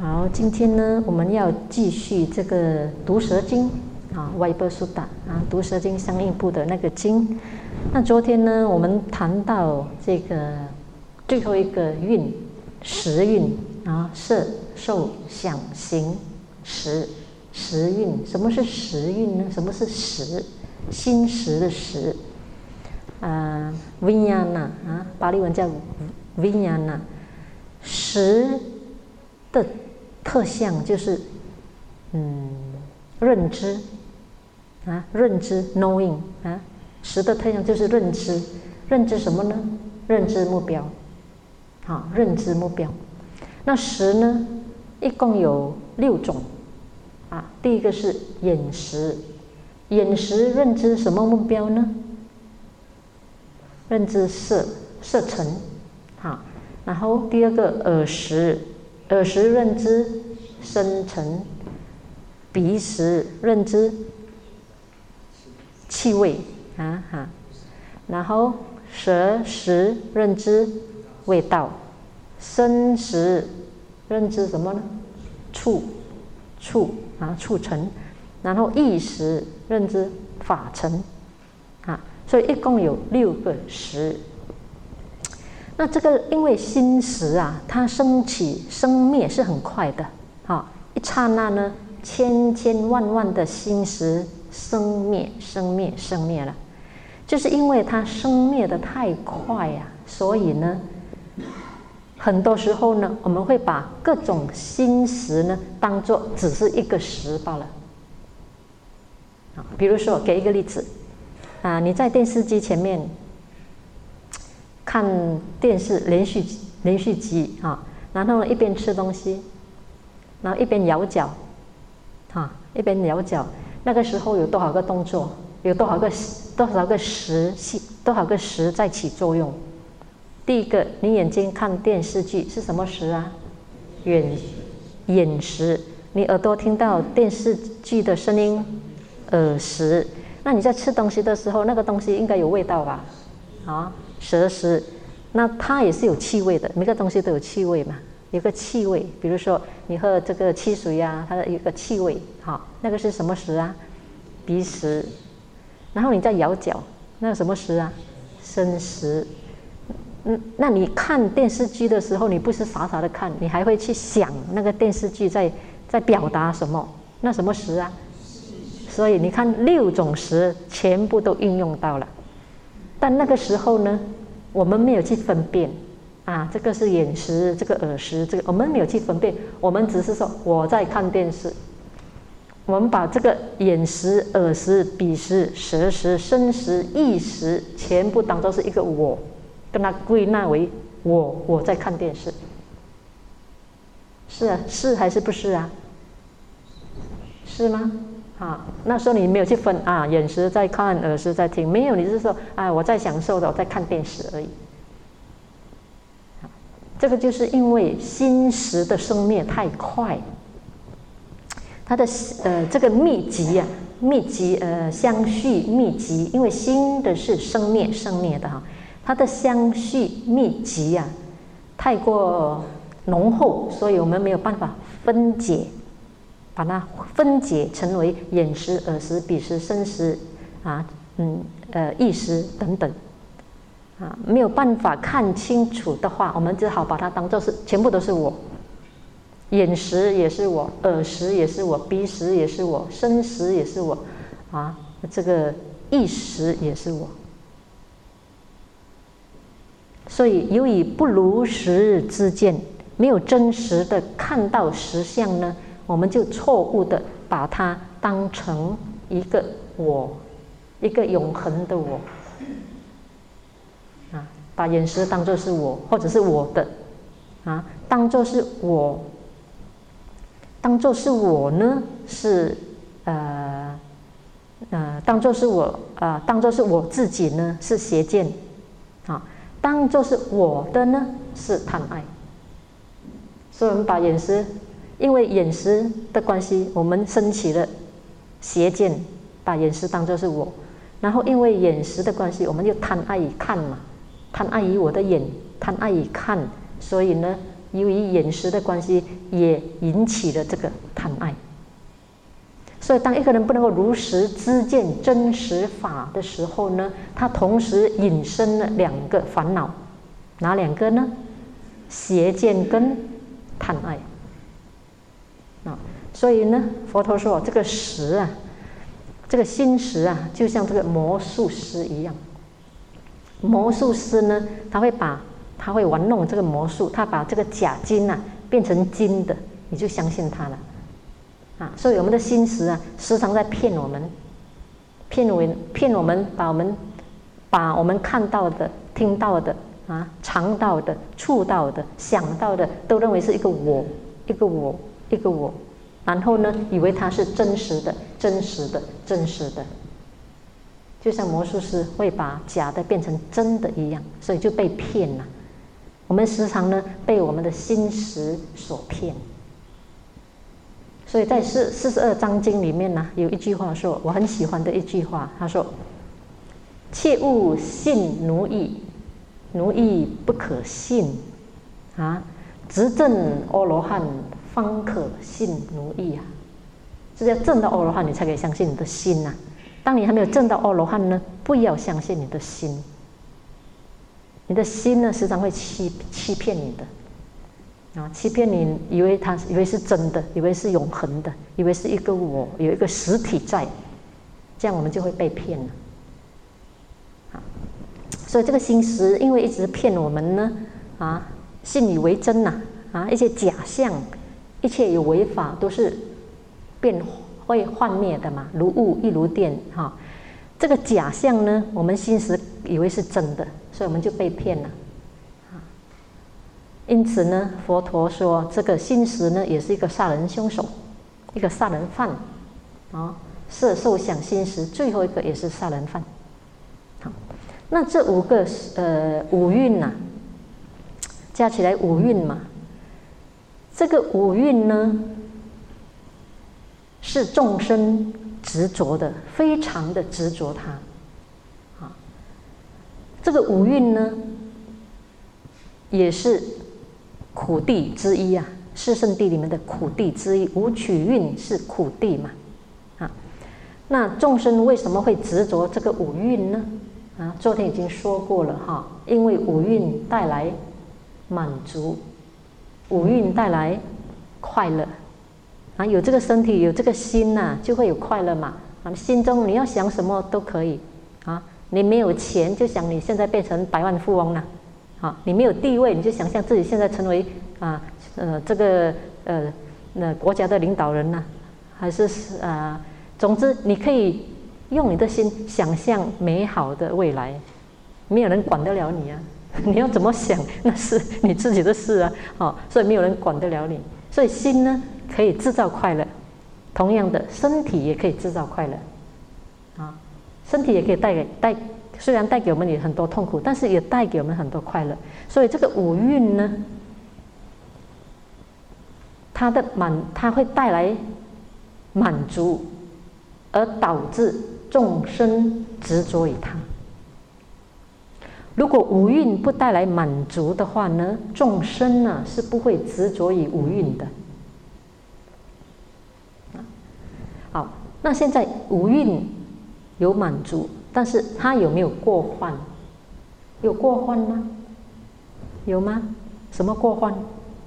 好，今天呢，我们要继续这个毒蛇经啊，Vibha Sutta啊，毒蛇经相应部的那个经。那昨天呢，我们谈到这个最后一个运，识运啊，色、受、想、行、识，识运。什么是识运呢？什么是识？心识的识。Vijnana 啊，巴利文叫 Vijnana， 识的特项就是认知啊，认知 knowing 啊，识的特项就是认知，认知什么呢？认知目标，好，认知目标。那识呢，一共有6种啊。第一个是眼识，眼识认知什么目标呢？认知色尘，好。然后第二个耳识，耳识认知声尘；鼻识认知气味啊哈。然后舌识认知味道，身识认知什么呢？触啊，触尘。然后意识认知法尘啊。所以一共有6个识。那这个因为心识啊，它升起生灭是很快的啊，一刹那呢，千万的心识生灭了，就是因为它生灭的太快啊，所以呢，很多时候呢，我们会把各种心识呢当作只是一个识罢了啊。比如说，给一个例子。你在电视机前面看电视连续集啊，然后一边吃东西，然后一边摇脚啊，一边摇脚。那个时候有多少个动作？有多少个识在起作用？第一个，你眼睛看电视剧是什么识啊？眼识。你耳朵听到电视剧的声音，耳识。那你在吃东西的时候，那个东西应该有味道吧？啊，舌识，那它也是有气味的，每个东西都有气味嘛，有个气味。比如说你喝这个汽水啊，它的有个气味，好，那个是什么识啊？鼻识。然后你在咬脚，那个什么识啊？身识。那你看电视剧的时候，你不是傻傻的看，你还会去想那个电视剧在表达什么？那什么识啊？所以你看6种识全部都运用到了，但那个时候呢，我们没有去分辨啊，这个是眼识，这个耳识，这个我们没有去分辨，我们只是说我在看电视，我们把这个眼识、耳识、鼻识、舌识、身识、意识全部当作是一个我，跟它归纳为我在看电视，是啊，是还是不是啊？是吗？啊，那时候你没有去分啊，眼识在看，耳识在听，没有，你是说啊，我在享受的，我在看电视而已。这个就是因为心识的生灭太快，它的这个密集啊，相续密集，因为心的是生灭的哈，它的相续密集啊，太过浓厚，所以我们没有办法分解。把它分解成为眼识、耳识、鼻识、身识啊，意识等等啊，没有办法看清楚的话，我们只好把它当作是全部都是我。眼识也是我，耳识也是我，鼻识也是我，身识也是我啊，这个意识也是我。所以由于不如实之见，没有真实的看到实相呢，我们就错误的把它当成一个我，一个永恒的我啊，把眼识当作是我，或者是我的啊，当作是我呢，是当作是我自己呢，是邪见啊，当作是我的呢，是贪爱。所以我们把眼识，因为眼识的关系，我们升起了邪见，把眼识当作是我，然后因为眼识的关系，我们就贪爱于看嘛，贪爱于我的眼，贪爱于看，所以呢， 由于眼识的关系，也引起了这个贪爱。所以，当一个人不能够如实知见真实法的时候呢，他同时引申了2个烦恼，哪2个呢？邪见跟贪爱。所以呢，佛陀说这个识啊，这个心识啊，就像这个魔术师一样。魔术师呢，他会玩弄这个魔术，他把这个假金啊变成金的，你就相信他了。所以我们的心识啊，时常在骗我们，把我们看到的、听到的、尝到的、触到的、想到的，都认为是一个我，一个我，一个我，然后呢，以为它是真实的、真实的、真实的，就像魔术师会把假的变成真的一样，所以就被骗了。我们时常呢被我们的心识所骗。所以在42章经里面呢，有一句话说，我很喜欢的一句话，他说：“切勿信奴役，奴役不可信直证阿罗汉方可信奴役这要证到阿罗汉，你才可以相信你的心当你还没有证到阿罗汉呢，不要相信你的心。你的心呢，时常会欺骗你的。欺骗你，以为是真的，以为是永恒的，以为是一个我，有一个实体在，这样我们就会被骗了。所以这个心识，因为一直骗我们呢，信以为真一些假象，一切有为法都是会幻灭的嘛，如雾亦如电这个假象呢，我们心识以为是真的，所以我们就被骗了。因此呢，佛陀说这个心识呢，也是一个杀人凶手，一个杀人犯色受想行识，最后一个也是杀人犯。好，那这5个五蕴加起来5蕴嘛，这个5蕴呢，是众生执着的，非常的执着它。这个5蕴呢，也是苦地之一四圣谛里面的苦地之一，五取蕴是苦地嘛。那众生为什么会执着这个5蕴呢？昨天已经说过了因为5蕴带来满足，5蕴带来快乐有这个身体，有这个心就会有快乐嘛。心中你要想什么都可以你没有钱，就想你现在变成百万富翁了。你没有地位，你就想象自己现在成为这个国家的领导人还是总之你可以用你的心想象美好的未来，没有人管得了你你要怎么想那是你自己的事所以没有人管得了你。所以心呢可以制造快乐，同样的身体也可以制造快乐身体也可以虽然带给我们也很多痛苦，但是也带给我们很多快乐。所以这个5蕴呢，它会带来满足，而导致众生执着于它。如果5蕴不带来满足的话呢，众生是不会执着于5蕴的。好，那现在5蕴有满足，但是它有没有过患？有过患吗？有吗？什么过患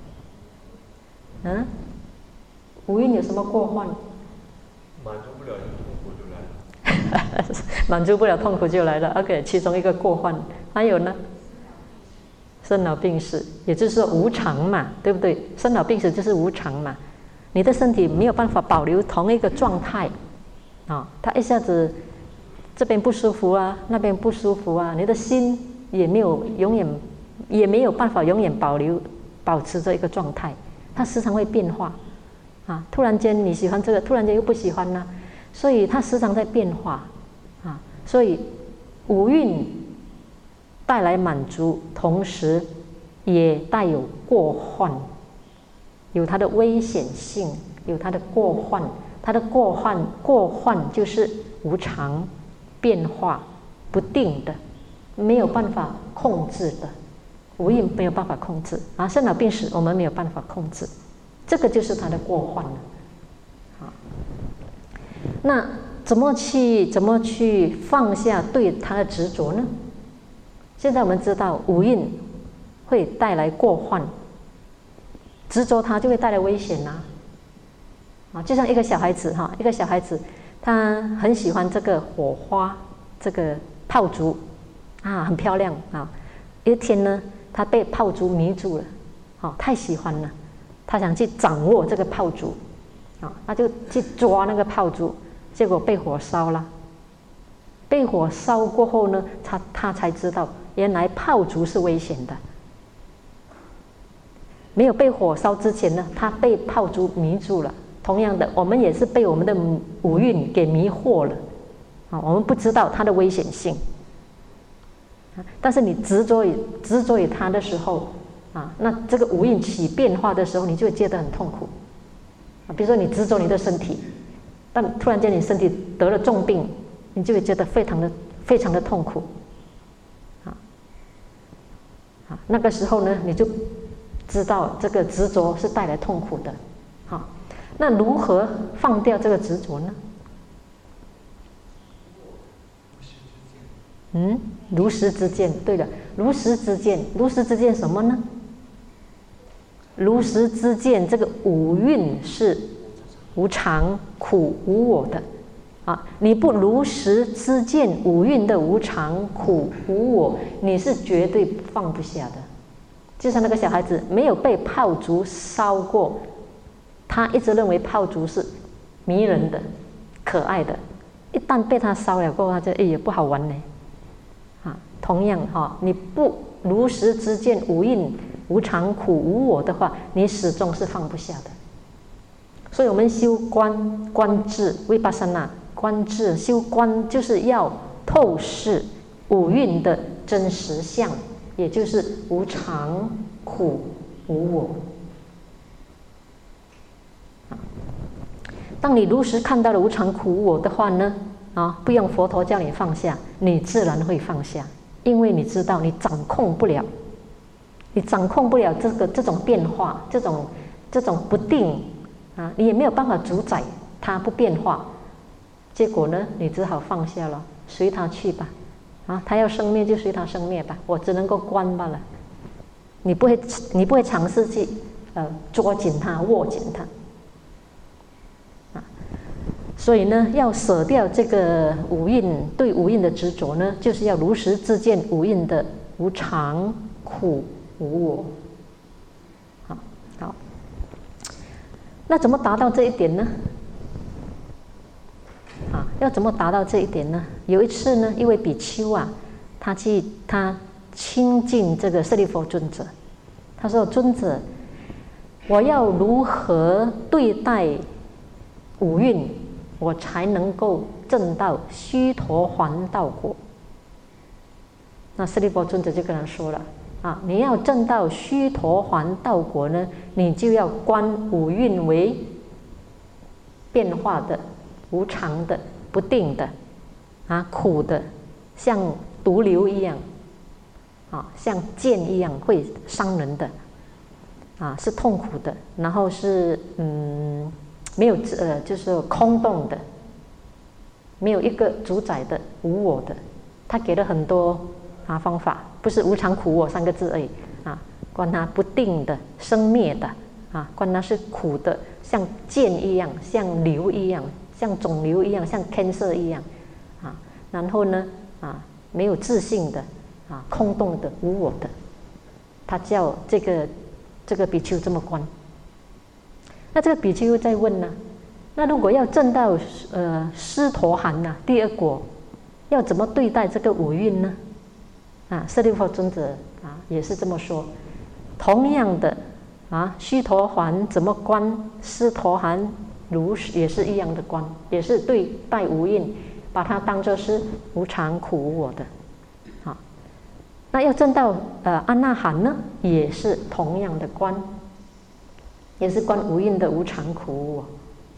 ？5蕴有什么过患？ 满足不了就痛苦就来了。 满足不了痛苦就来了。OK， 其中一个过患。还有呢？生老病死，也就是说无常嘛，对不对？生老病死就是无常嘛。你的身体没有办法保留同一个状态它一下子这边不舒服那边不舒服你的心也没有办法永远保持着一个状态，它时常会变化突然间你喜欢这个，突然间又不喜欢所以它时常在变化所以5蕴带来满足，同时也带有过患，有它的危险性，有它的过患。它的过患就是无常、变化、不定的，没有办法控制的无蕴没有办法控制啊，生老病死我们没有办法控制，这个就是他的过患了。好，那怎么去放下对他的执着呢？现在我们知道五蕴会带来过患，执着它就会带来危险呐。啊，就像一个小孩子哈，一个小孩子他很喜欢这个火花，这个炮竹啊，很漂亮啊。一天呢，他被炮竹迷住了，啊，太喜欢了，他想去掌握这个炮竹，啊，他就去抓那个炮竹，结果被火烧了。被火烧过后呢，他才知道原来炮竹是危险的。没有被火烧之前呢，他被炮竹迷住了。同样的，我们也是被我们的五蕴给迷惑了，啊，我们不知道它的危险性。但是你执着于它的时候，啊，那这个五蕴起变化的时候，你就会觉得很痛苦。啊，比如说你执着你的身体，但突然间你身体得了重病，你就会觉得非常的痛苦。那个时候呢，你就知道这个执着是带来痛苦的。好，那如何放掉这个执着呢？如实知见。对了，如实知见，如实知见什么呢？如实知见这个五蕴是无常、苦、无我的。啊，你不如实知见五蕴的无常、苦、无我，你是绝对放不下的。就像那个小孩子没有被炮竹烧过，他一直认为炮竹是迷人的、可爱的，一旦被他烧了过后，他就也不好玩呢。啊，同样哈，你不如实知见五蕴无常、苦、无我的话，你始终是放不下的。所以我们修观智Vipassana，观智修观就是要透视五蕴的真实相，也就是无常、苦、无我。当你如实看到了无常、苦、无我的话呢，啊，不用佛陀叫你放下，你自然会放下，因为你知道你掌控不了，这种变化，这种不定啊，你也没有办法主宰它不变化。结果呢，你只好放下了，随它去吧。啊，它要生灭就随它生灭吧，我只能够观罢了。你不会尝试去捉紧它、握紧它。所以呢，要舍掉这个五蕴对五蕴的执着呢，就是要如实知见五蕴的无常、苦、无我。好，那怎么达到这一点呢？要怎么达到这一点呢？有一次呢，一位比丘啊，他亲近这个舍利弗尊者，他说：“尊者，我要如何对待五蕴，我才能够证到须陀洹道果？”那舍利弗尊者就跟他说了：“啊，你要证到须陀洹道果呢，你就要观五蕴为变化的、无常的、不定的，啊，苦的，像毒瘤一样，啊，像剑一样会伤人的，啊，是痛苦的，然后是没有就是空洞的，没有一个主宰的无我的。他给了很多方法，不是无常苦我三个字而已啊，观它不定的、生灭的啊，观它是苦的，像剑一样，像瘤一样。像肿瘤一样，像 cancer 一样，啊，然后呢，啊，没有自信的，啊，空洞的、无我的，他叫这个比丘这么观。那这个比丘又在问呢，那如果要证到须陀洹呐，第二果，要怎么对待这个五蕴呢？啊，舍利弗尊者啊也是这么说，同样的啊，须陀洹怎么观，须陀洹也是一样的观，也是对待无蕴，把它当作是无常、苦、无我的。好，那要证到阿那含呢，也是同样的观，也是观无蕴的无常、苦、无我。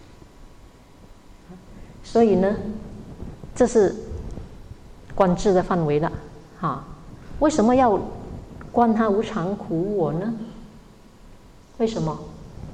所以呢，这是观智的范围了。为什么要观他无常苦我呢？为什么？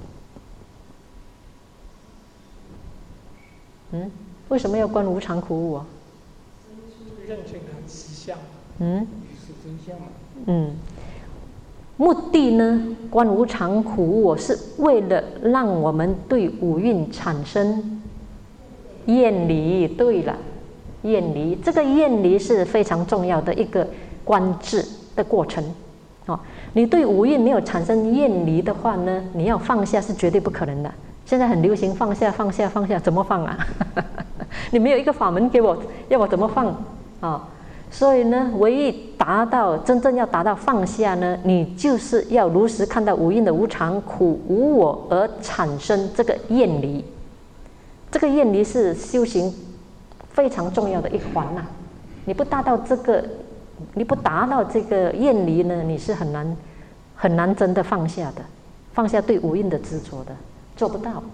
为什么要观无常苦我？ 认清它实相。是真相嘛。 目的呢，观无常苦我是为了让我们对五蕴产生厌离。对了，厌离，这个厌离是非常重要的一个观智的过程。你对五蕴没有产生厌离的话呢，你要放下是绝对不可能的。现在很流行放下放下放下，怎么放啊？你没有一个法门给我，要我怎么放啊？所以呢，唯一真正要达到放下呢，你就是要如实看到五蕴的无常、苦、无我，而产生这个厌离。这个厌离是修行非常重要的一环呐。你不达到这个厌离呢，你是很难真的放下的，放下对无蕴的执着的，做不到。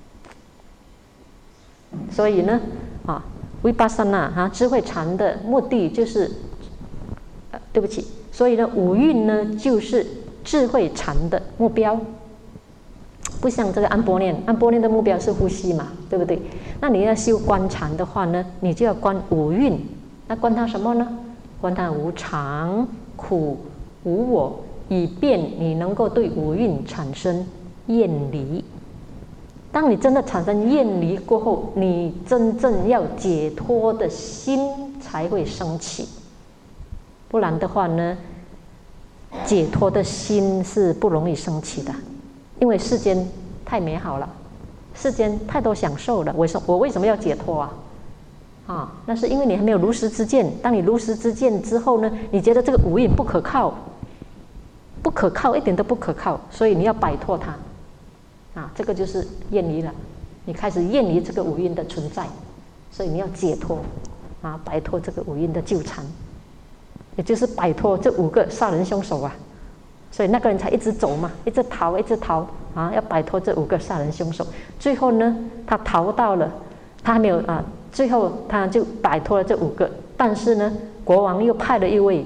所以呢，Vipassana智慧禅的目的就是，对不起，所以呢，五蕴呢就是智慧禅的目标。不像这个安般念，安般念的目标是呼吸嘛，对不对？那你要修观禅的话呢，你就要观五蕴。那观它什么呢？观它无常、苦、无我，以便你能够对五蕴产生厌离。当你真的产生厌离过后，你真正要解脱的心才会升起。不然的话呢，解脱的心是不容易升起的，因为世间太美好了，世间太多享受了。我为什么要解脱啊？那是因为你还没有如实知见。当你如实知见之后呢，你觉得这个五蕴不可靠，不可靠，一点都不可靠，所以你要摆脱它。这个就是厌离了，你开始厌离这个五蕴的存在，所以你要解脱，摆脱这个五蕴的纠缠，也就是摆脱这5个杀人凶手啊，所以那个人才一直走嘛，一直逃，要摆脱这5个杀人凶手。最后呢，他逃到了，他还没有最后他就摆脱了这5个，但是呢，国王又派了一位，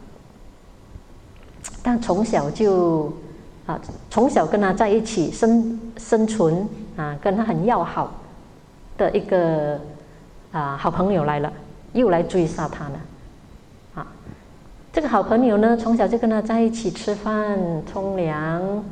但从小跟他在一起生存跟他很要好的一个好朋友来了，又来追杀他了。这个好朋友呢，从小就跟他在一起吃饭、冲凉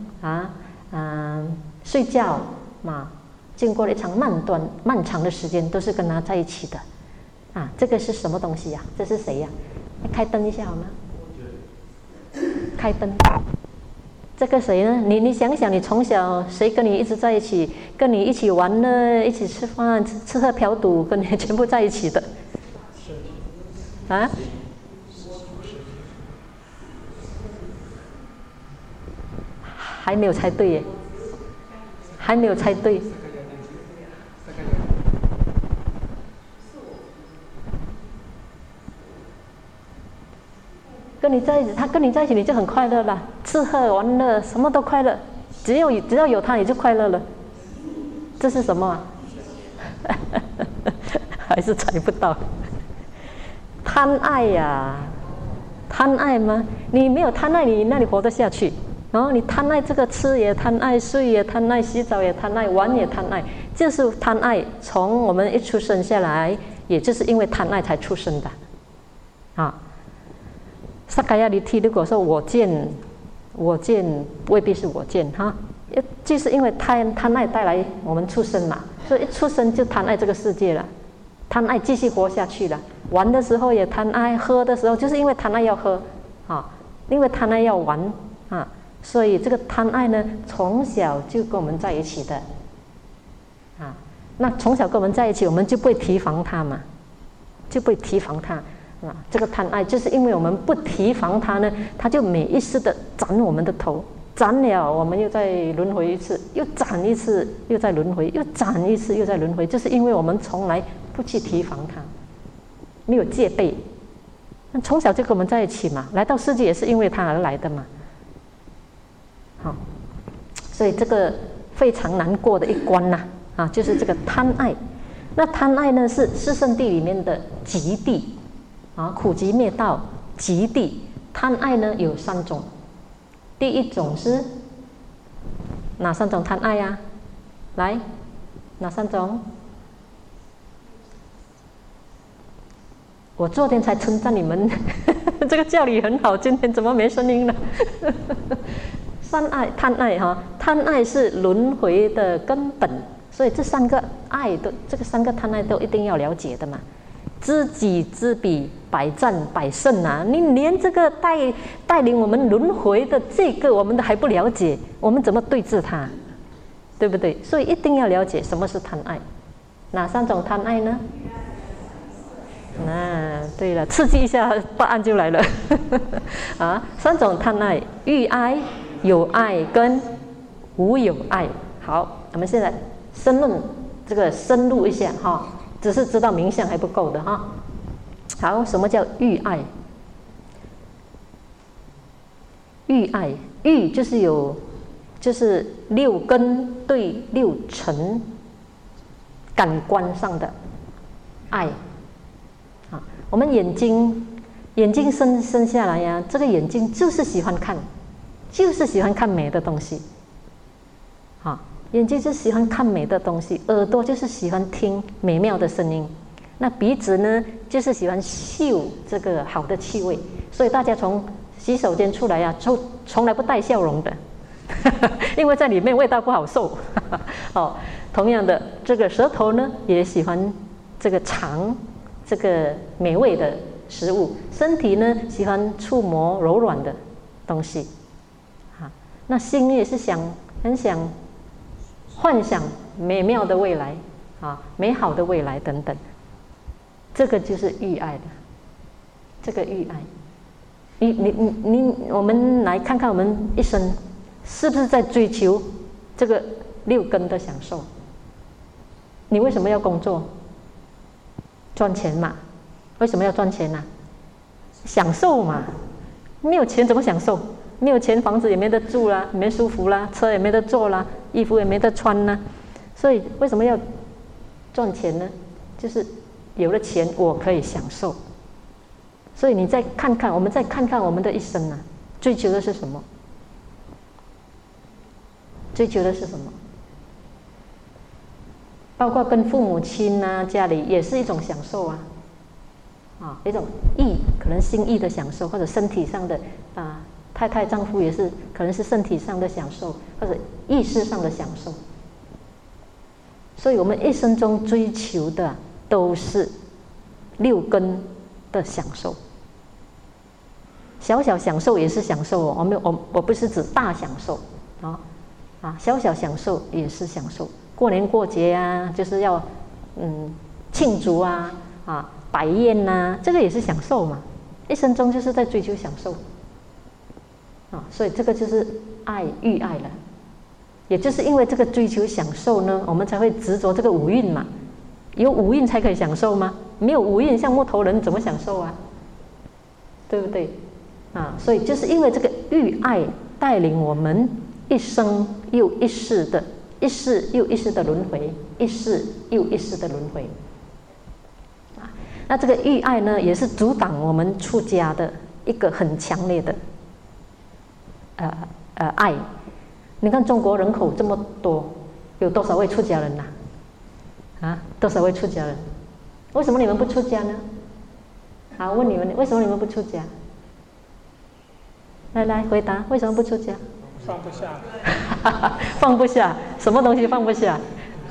睡觉经过了一场漫长的时间，都是跟他在一起的。这个是什么东西呀？这是谁呀？开灯一下好吗？开灯。这个谁呢？你想想，你从小谁跟你一直在一起，跟你一起玩呢，一起吃饭、吃喝嫖赌，跟你全部在一起的还没有猜对耶，还没有猜对。跟你在一起，他跟你在一起，你就很快乐了，吃喝玩乐什么都快乐，只要有他，你就快乐了。这是什么还是猜不到。贪爱呀，贪爱吗？你没有贪爱，你那里活得下去？然后你贪爱这个吃也贪爱，睡也贪爱，洗澡也贪爱，玩也贪爱，就是贪爱。从我们一出生下来，也就是因为贪爱才出生的萨迦亚离提，如果说我见未必是我见就是因为贪爱带来我们出生嘛，所以一出生就贪爱这个世界了，贪爱继续活下去了。玩的时候也贪爱，喝的时候就是因为贪爱要喝因为贪爱要玩所以这个贪爱呢，从小就跟我们在一起的那从小跟我们在一起，我们就不会提防它嘛，就不会提防它。这个贪爱就是因为我们不提防它呢，它就每一次的斩我们的头，斩了我们又再轮回一次，又斩一次，又再轮回，又斩一次，又再轮回，就是因为我们从来不去提防它，没有戒备。从小就跟我们在一起嘛，来到世界也是因为它而来的嘛。所以这个非常难过的一关就是这个贪爱。那贪爱呢，是四圣谛里面的极地苦集灭道极地， 贪爱呢有3种，第一种是哪3种贪爱呀？来，哪3种？我昨天才称赞你们，这个教理很好，今天怎么没声音了？贪爱哈，贪爱是轮回的根本，所以这3个爱的，这个3个贪爱都一定要了解的嘛。知己知彼，百战百胜啊！你连这个带领我们轮回的这个，我们都还不了解，我们怎么对治它？对不对？所以一定要了解什么是贪爱，哪3种贪爱呢？对了，刺激一下，答案就来了。3种贪爱：欲爱、有爱跟无有爱。好，我们现在深入一下哈，只是知道名相还不够的哈。好，什么叫欲爱？欲爱，欲就是6根对6尘感官上的爱。我们眼睛生下来呀，这个眼睛就是喜欢看美的东西。眼睛就喜欢看美的东西，耳朵就是喜欢听美妙的声音，那鼻子呢就是喜欢嗅这个好的气味。所以大家从洗手间出来呀，从来不带笑容的，因为在里面味道不好受。同样的，这个舌头呢也喜欢这个尝这个美味的食物，身体呢喜欢触摸柔软的东西。那心也是很想幻想美妙的未来美好的未来等等。这个就是欲爱的，这个欲爱。我们来看看我们一生是不是在追求这个6根的享受？你为什么要工作？赚钱嘛。为什么要赚钱呢？享受嘛。没有钱怎么享受？没有钱，房子也没得住啦，没舒服啦，车也没得坐啦，衣服也没得穿啦。所以为什么要赚钱呢？就是有了钱我可以享受。所以你再看看，我们再看看我们的一生啊，追求的是什么？追求的是什么？包括跟父母亲啊，家里也是一种享受啊，一种可能心意的享受，或者身体上的太太丈夫也是可能是身体上的享受，或者意识上的享受。所以我们一生中追求的都是6根的享受。小小享受也是享受哦，我不是指大享受小小享受也是享受。过年过节啊，就是要庆祝摆宴啊，这个也是享受嘛。一生中就是在追求享受所以这个就是欲爱了。也就是因为这个追求享受呢，我们才会执着这个五蕴嘛。有五蕴才可以享受吗？没有五蕴，像木头人怎么享受啊？对不对所以就是因为这个欲爱带领我们一生又一世的轮回，一世又一世的轮回那这个欲爱呢，也是阻挡我们出家的一个很强烈的爱。你看中国人口这么多，有多少位出家人多少位出家人？为什么你们不出家呢？好，问你们，为什么你们不出家？来回答，为什么不出家？ 放不下。 放不下，什么东西放不下？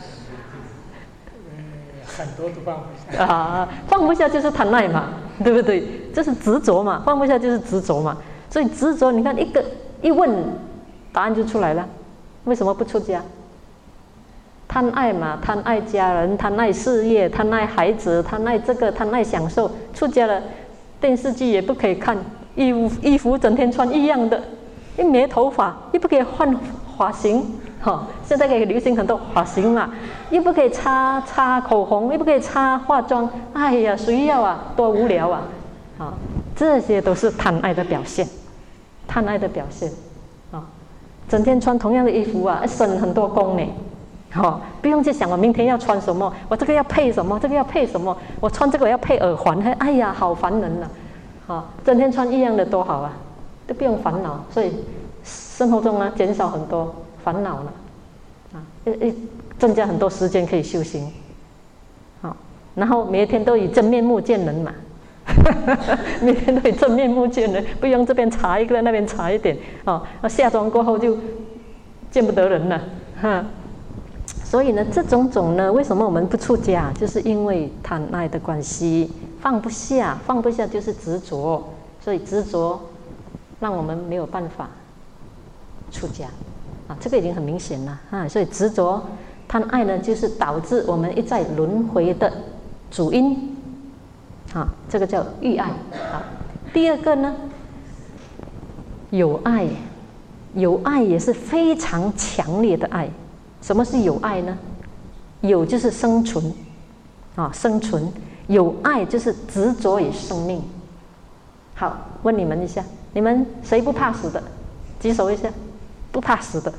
很多都放不下。 放不下就是贪爱嘛，对不对？这是执着嘛，放不下就是执着嘛。所以执着，你看一问，答案就出来了。为什么不出家？贪爱嘛，贪爱家人，贪爱事业，贪爱孩子，贪爱这个，贪爱享受。出家了，电视剧也不可以看，衣服整天穿一样的，又没头发，又不可以换发型，现在可以流行很多发型嘛，又不可以擦口红，又不可以擦化妆，哎呀，谁要啊？多无聊啊！这些都是贪爱的表现，贪爱的表现整天穿同样的衣服省很多工呢。不用去想我明天要穿什么，我这个要配什么，这个要配什么，我穿这个我要配耳环，哎呀，好烦人整天穿一样的多好啊，都不用烦恼，所以生活中呢减少很多烦恼了，增加很多时间可以修行，然后每天都以真面目见人嘛，每天都以真面目见人，不用这边查一个那边查一点，下妆过后就见不得人了，所以呢，这种呢，为什么我们不出家？就是因为贪爱的关系，放不下，放不下就是执着，所以执着让我们没有办法出家，这个已经很明显了，所以执着、贪爱呢，就是导致我们一再轮回的主因，这个叫欲爱。第二个呢，有爱，有爱也是非常强烈的爱。什么是有爱呢？有就是生存，生存；有爱就是执着于生命。好，问你们一下，你们谁不怕死的？举手一下，不怕死的。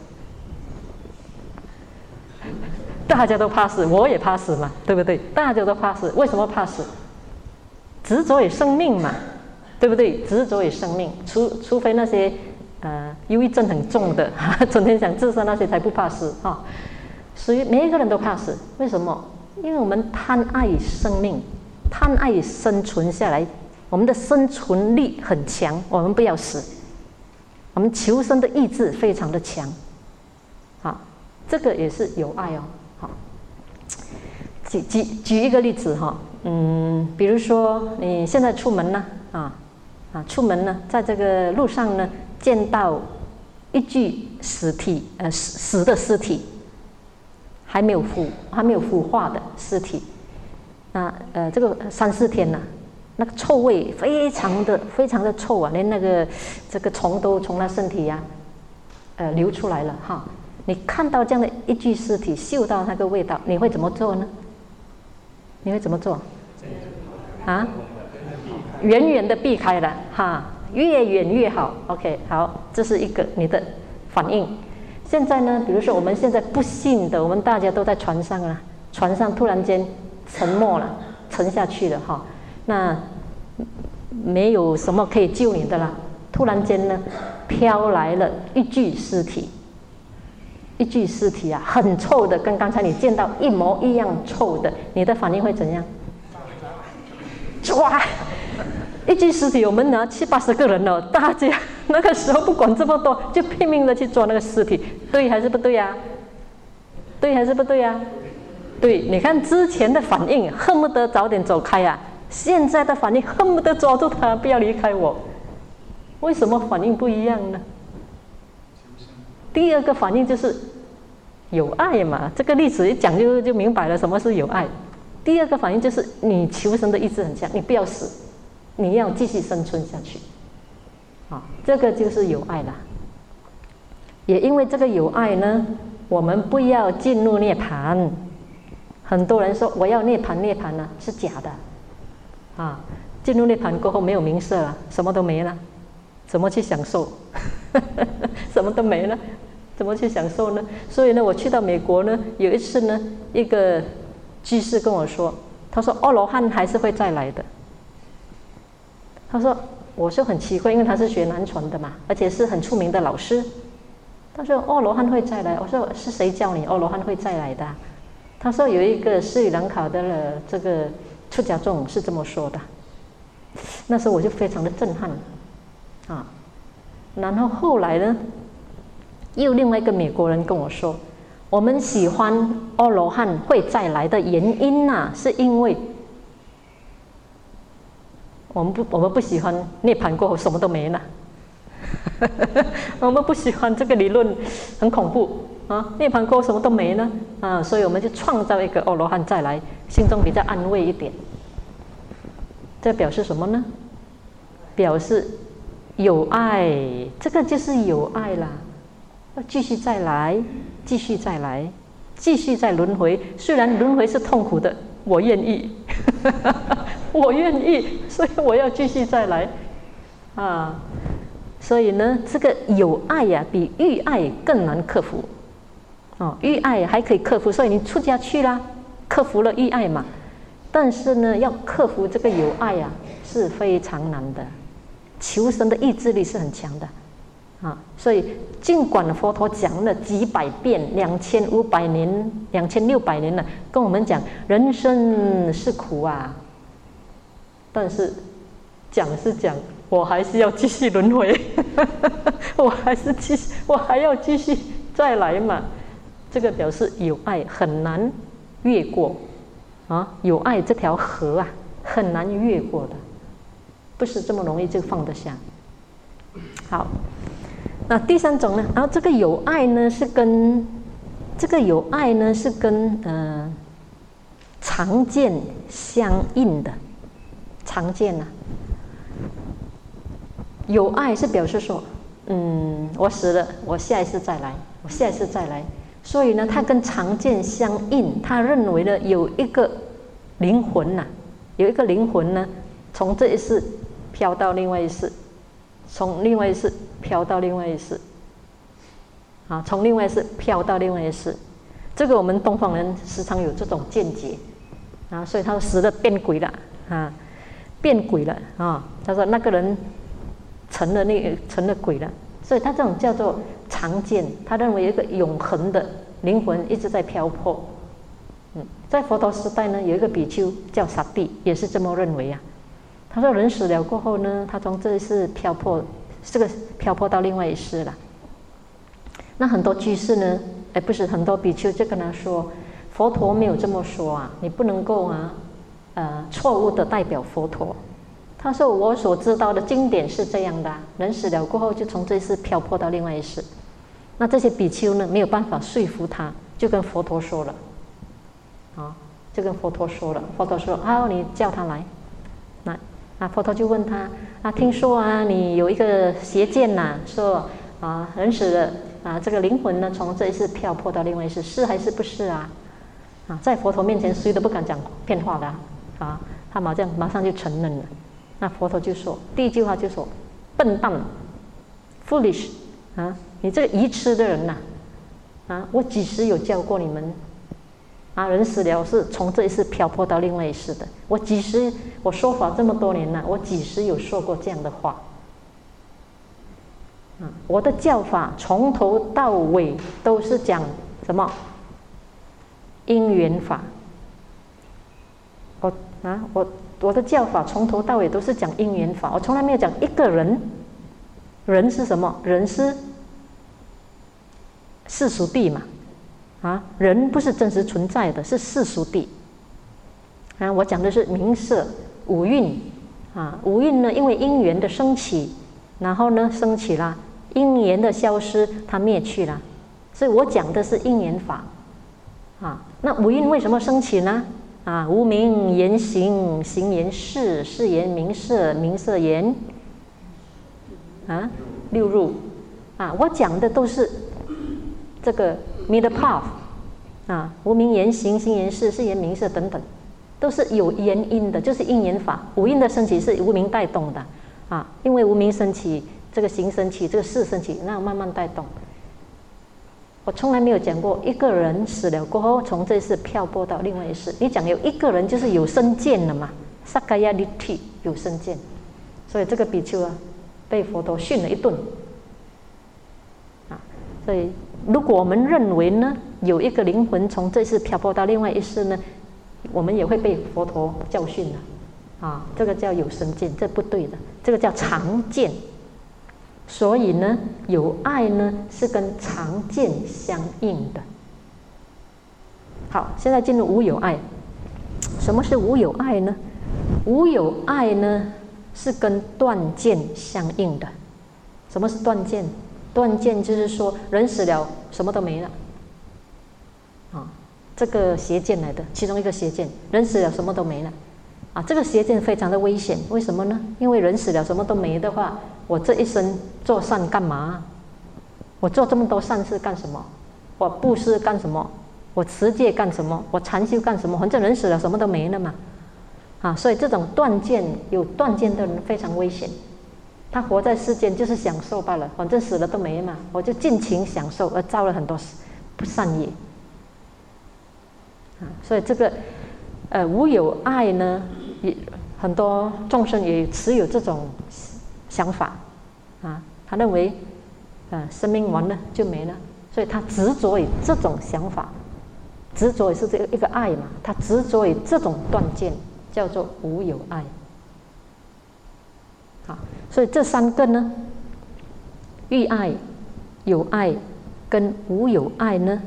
大家都怕死，我也怕死嘛，对不对？大家都怕死，为什么怕死？执着于生命嘛，对不对？执着于生命，除非那些忧郁症很重的，整天想自杀那些才不怕死所以每一个人都怕死，为什么？因为我们贪爱生命，贪爱生存下来，我们的生存力很强，我们不要死，我们求生的意志非常的强，这个也是有爱哦。举一个例子比如说你现在出门呢，出门呢，在这个路上呢，见到一具死的尸体，还没有腐化的尸体，这个3-4天了，那个臭味非常的臭啊，连那个这个虫都从他身体流出来了你看到这样的一具尸体，嗅到那个味道，你会怎么做呢？你会怎么做？远远的避开了越远越好。OK， 好，这是一个你的反应。现在呢，比如说我们现在不幸的，我们大家都在船上了，船上突然间沉没了，沉下去了那没有什么可以救你的了。突然间呢，飘来了一具尸体，很臭的，跟刚才你见到一模一样臭的，你的反应会怎样？抓！一具尸体，我们拿70-80个人大家那个时候不管这么多，就拼命的去抓那个尸体，对还是不对呀？对还是不对呀？对，你看之前的反应恨不得早点走开现在的反应恨不得抓住他，不要离开我。为什么反应不一样呢？第二个反应就是有爱嘛，这个例子一讲就明白了什么是有爱。第二个反应就是你求生的意志很强，你不要死，你要继续生存下去这个就是有爱啦。也因为这个有爱呢，我们不要进入涅槃。很多人说我要涅槃是假的进入涅槃过后没有名色了，什么都没了，怎么去享受？什么都没了，怎么去享受呢？所以呢，我去到美国呢，有一次呢，一个居士跟我说，他说阿罗汉还是会再来的。他说，我就很奇怪，因为他是学南传的嘛，而且是很出名的老师。他说阿罗汉会再来，我说是谁教你阿罗汉会再来的？他说有一个斯里兰卡的这个出家众是这么说的。那时候我就非常的震撼然后后来呢，又另外一个美国人跟我说，我们喜欢阿罗汉会再来的原因是因为我们不喜欢涅槃过后什么都没了。我们不喜欢这个理论，很恐怖涅槃过后什么都没了所以我们就创造一个阿罗汉再来，心中比较安慰一点。这表示什么呢？表示有爱，这个就是有爱啦。要继续再来，继续再来，继续再轮回。虽然轮回是痛苦的，我愿意，我愿意，所以我要继续再来所以呢，这个有爱比欲爱更难克服欲爱还可以克服，所以你出家去啦，克服了欲爱嘛。但是呢，要克服这个有爱是非常难的，求生的意志力是很强的啊。所以尽管佛陀讲了几百遍，2500年、2600年了，跟我们讲人生是苦啊，但是讲是讲，我还是要继续轮回，我还要继续再来嘛。这个表示有爱很难越过啊，有爱这条河啊很难越过的，不是这么容易就放得下。好，那第三种呢？然后这个有爱呢是跟常见相应的。常见啊，有爱是表示说，我死了，我下一次再来，我下一次再来。所以呢，它跟常见相应。他认为呢，有一个灵魂呐，有一个灵魂呢，从这一世飘到另外一世，从另外一世飘到另外一世，啊，从另外一世飘到另外一世。这个我们东方人时常有这种见解啊，所以他说死了变鬼了啊，变鬼了啊。他说那个人成了鬼了。所以他这种叫做常见，他认为有一个永恒的灵魂一直在漂泊。在佛陀时代呢，有一个比丘叫萨蒂，也是这么认为啊。他说人死了过后呢，他从这一世漂泊，漂泊到另外一世了。那很多居士呢，不是很多比丘就跟他说，佛陀没有这么说啊，你不能够错误的代表佛陀。他说我所知道的经典是这样的，人死了过后就从这一世漂泊到另外一世。那这些比丘呢没有办法说服他，就跟佛陀说了佛陀说好，你叫他来。那佛陀就问他听说你有一个邪见呐，说人死了这个灵魂呢从这一世漂泊到另外一世，是还是不是啊？在佛陀面前谁都不敢讲骗话的他马上就承认了。那佛陀就说，第一句话就说，笨蛋 ，foolish 你这个愚痴的人呐，我几时有教过你们人死了是从这一世漂泊到另外一世的，我说法这么多年了，我几时有说过这样的话我的教法从头到尾都是讲什么因缘法。我的教法从头到尾都是讲因缘法，我从来没有讲一个人。人是什么？人是世俗谛嘛，人不是真实存在的，是世俗谛。我讲的是名色五蕴五蕴呢，因为因缘的升起，然后呢升起了，因缘的消失，它灭去了，所以我讲的是因缘法那五蕴为什么升起呢？无明言行，行言识，识言名色，名色言六入我讲的都是这个 middle path 无明言行，行言识，识言名色等等，都是有原因的，就是因缘法。五蕴的升起是无明带动的因为无明升起，这个行升起，这个识升起，那慢慢带动。我从来没有讲过一个人死了过后从这一世漂泊到另外一世。你讲有一个人就是有身见了嘛，萨迦耶利提有身见，所以这个比丘被佛陀训了一顿所以如果我们认为呢有一个灵魂从这一世漂泊到另外一世呢，我们也会被佛陀教训的这个叫有身见，这不对的，这个叫常见。所以呢，有爱呢是跟常见相应的。好，现在进入无有爱。什么是无有爱呢？无有爱呢是跟断见相应的。什么是断见？断见就是说人死了什么都没了这个邪见来的，其中一个邪见，人死了什么都没了这个邪见非常的危险。为什么呢？因为人死了什么都没的话，我这一生做善干嘛？我做这么多善事干什么？我布施干什么？我持戒干什么？我禅修干什么？反正人死了什么都没了嘛所以这种断见，有断见的人非常危险。他活在世间就是享受罢了，反正死了都没嘛，我就尽情享受，而造了很多不善业所以这个无有爱呢， 很多众生也持有这种想法啊，他认为生命完了就没了，所以他执着于这种想法，执着于是这个一个爱嘛，他执着于这种断见，叫做无有爱。好，所以这三个呢，欲爱、有爱跟无有爱呢，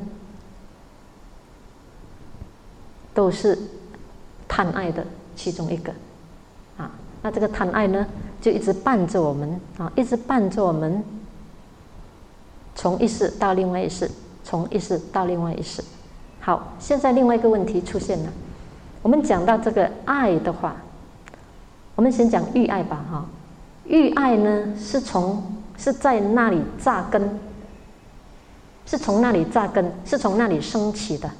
都是贪爱的其中一个啊。那这个贪爱呢，就一直伴着我们啊，一直伴着我们，从一世到另外一世，从一世到另外一世。好，现在另外一个问题出现了，我们讲到这个爱的话，我们先讲欲爱吧哈。欲爱呢，是在那里扎根，是从那里扎根，是从那里升起的。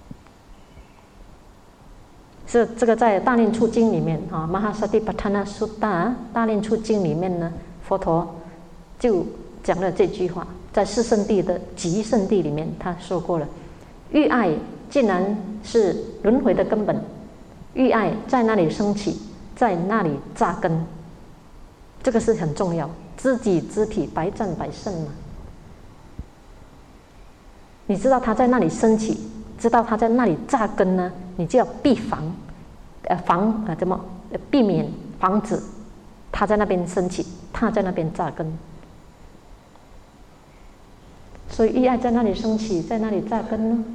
是这个在《大念处经》里面啊，《Mahasatipatthana Sutta》大念处经里面呢，佛陀就讲了这句话，在四圣谛的极圣谛里面，他说过了，欲爱竟然是轮回的根本，欲爱在那里升起，在那里扎根。这个是很重要，知己知彼，百战百胜嘛。你知道它在那里升起，知道它在那里扎根呢，你就要避避免防止它在那边升起，它在那边扎根。所以欲爱在那里升起，在那里扎根呢。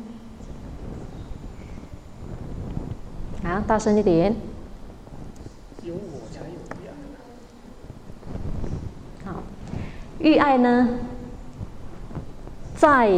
好，大声一点。 有我才有欲爱。 好，欲爱呢，在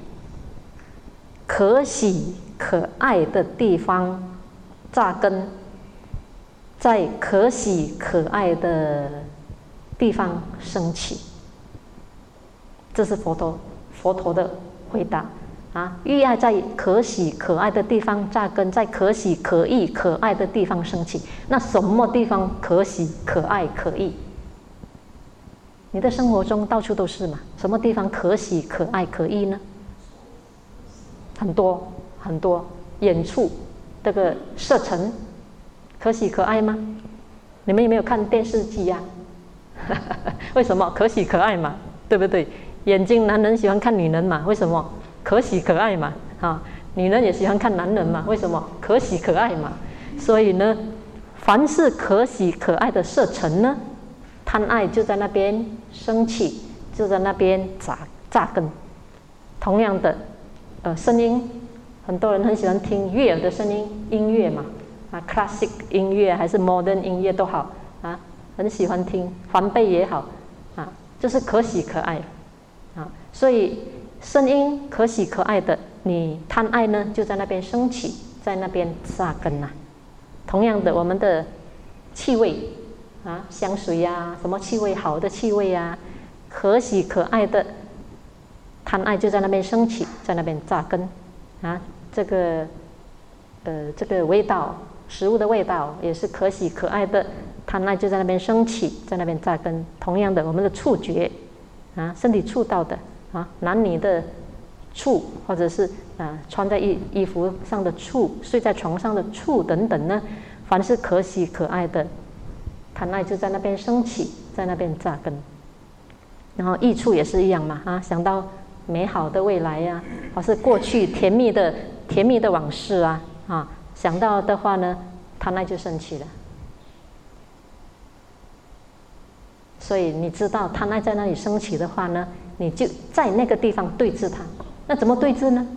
可喜可爱的地方扎根，在可喜可爱的地方升起。这是佛陀的回答啊！欲爱在可喜可爱的地方扎根，在可喜可意可爱的地方升起。那什么地方可喜可爱可意？你的生活中到处都是嘛，什么地方可喜可爱可意呢？很多很多，远处这个射程可喜可爱吗？你们有没有看电视机呀？为什么可喜可爱嘛？对不对？眼睛男人喜欢看女人嘛？为什么？可喜可爱嘛。啊，女人也喜欢看男人嘛？为什么？可喜可爱嘛。所以呢，凡是可喜可爱的射程呢，贪爱就在那边升起，就在那边扎根。同样的，声音，很多人很喜欢听悦耳的声音，音乐嘛，啊 ，classic 音乐还是 modern 音乐都好啊，很喜欢听，梵呗也好啊，就是可喜可爱啊。所以声音可喜可爱的，你贪爱呢，就在那边升起，在那边扎根啊。同样的，我们的气味啊，香水呀，什么气味好的气味呀，可喜可爱的。贪爱就在那边升起，在那边扎根啊。这个味道，食物的味道也是可喜可爱的，贪爱就在那边升起，在那边扎根。同样的，我们的触觉啊，身体触到的啊，男女的触，或者是穿在衣服上的触，睡在床上的触等等呢，凡是可喜可爱的，贪爱就在那边升起，在那边扎根。然后益处也是一样嘛啊，想到美好的未来呀，或是过去甜蜜的往事啊，想到的话呢，贪爱就升起了。所以你知道贪爱在那里升起的话呢，你就在那个地方对治它。那怎么对治呢？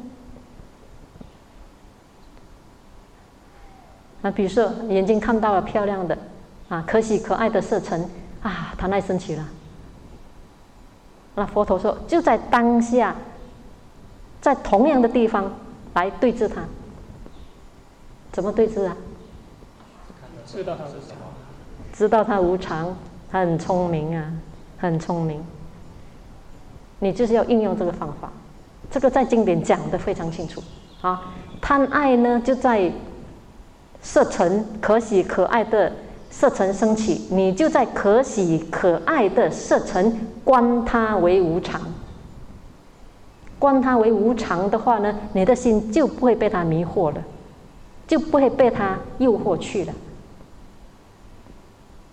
比如说眼睛看到了漂亮的可喜可爱的色尘贪爱升起了。那佛陀说，就在当下，在同样的地方来对治它。怎么对治啊？ 知道它是什么？ 知道它无常，他很聪明啊，很聪明。你就是要应用这个方法，这个在经典讲得非常清楚啊。贪爱呢，就在色尘可喜可爱的色尘升起，你就在可喜可爱的色尘观它为无常。观它为无常的话呢，你的心就不会被它迷惑了，就不会被它诱惑去了。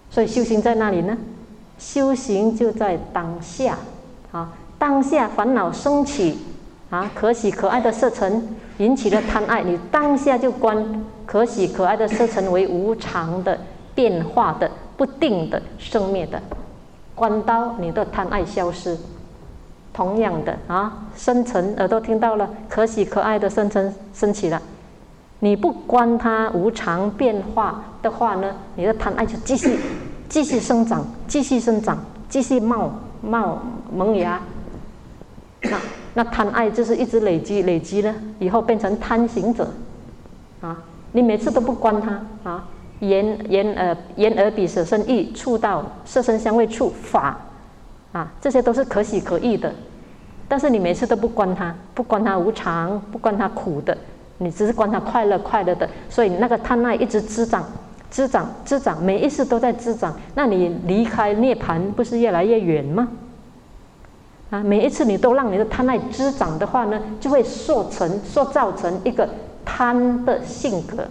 所以修行在哪里呢？修行就在当下啊！当下烦恼升起啊，可喜可爱的色尘引起了贪爱，你当下就观可喜可爱的色尘为无常的、变化的、不定的、生灭的，观到你的贪爱消失。同样的啊，声尘耳朵听到了可喜可爱的声尘升起了，你不观它无常变化的话呢，你的贪爱就继续生长，继续生长，继续冒萌芽。那贪爱就是一直累积呢，以后变成贪行者啊！你每次都不观它啊，眼耳鼻舌身意触到色身香味触法啊，这些都是可喜可意的，但是你每次都不观它，不观它无常，不观它苦的，你只是观它快乐的，所以那个贪爱一直滋长，每一次都在滋长，那你离开涅槃不是越来越远吗？啊，每一次你都让你的贪爱滋长的话呢，就会塑造成一个贪的性格。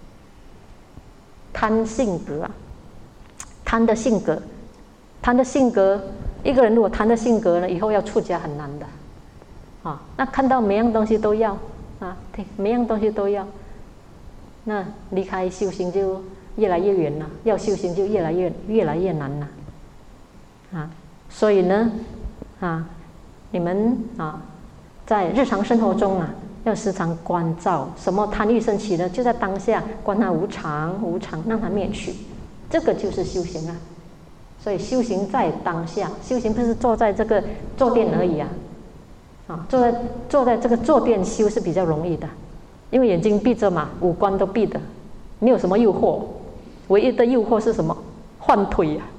贪性格啊，贪的性格，一个人如果贪的性格呢，以后要出家很难的。啊，那看到每样东西都要啊，对，每样东西都要，那离开修行就越来越远了，要修行就越来越难了。啊，所以呢。啊，你们啊，在日常生活中啊，要时常关照什么贪欲升起呢？就在当下观它无常，让它灭去，这个就是修行啊。所以修行在当下，修行不是坐在这个坐垫而已啊。啊，坐在这个坐垫修是比较容易的，因为眼睛闭着嘛，五官都闭的，没有什么诱惑，唯一的诱惑是什么？换腿啊。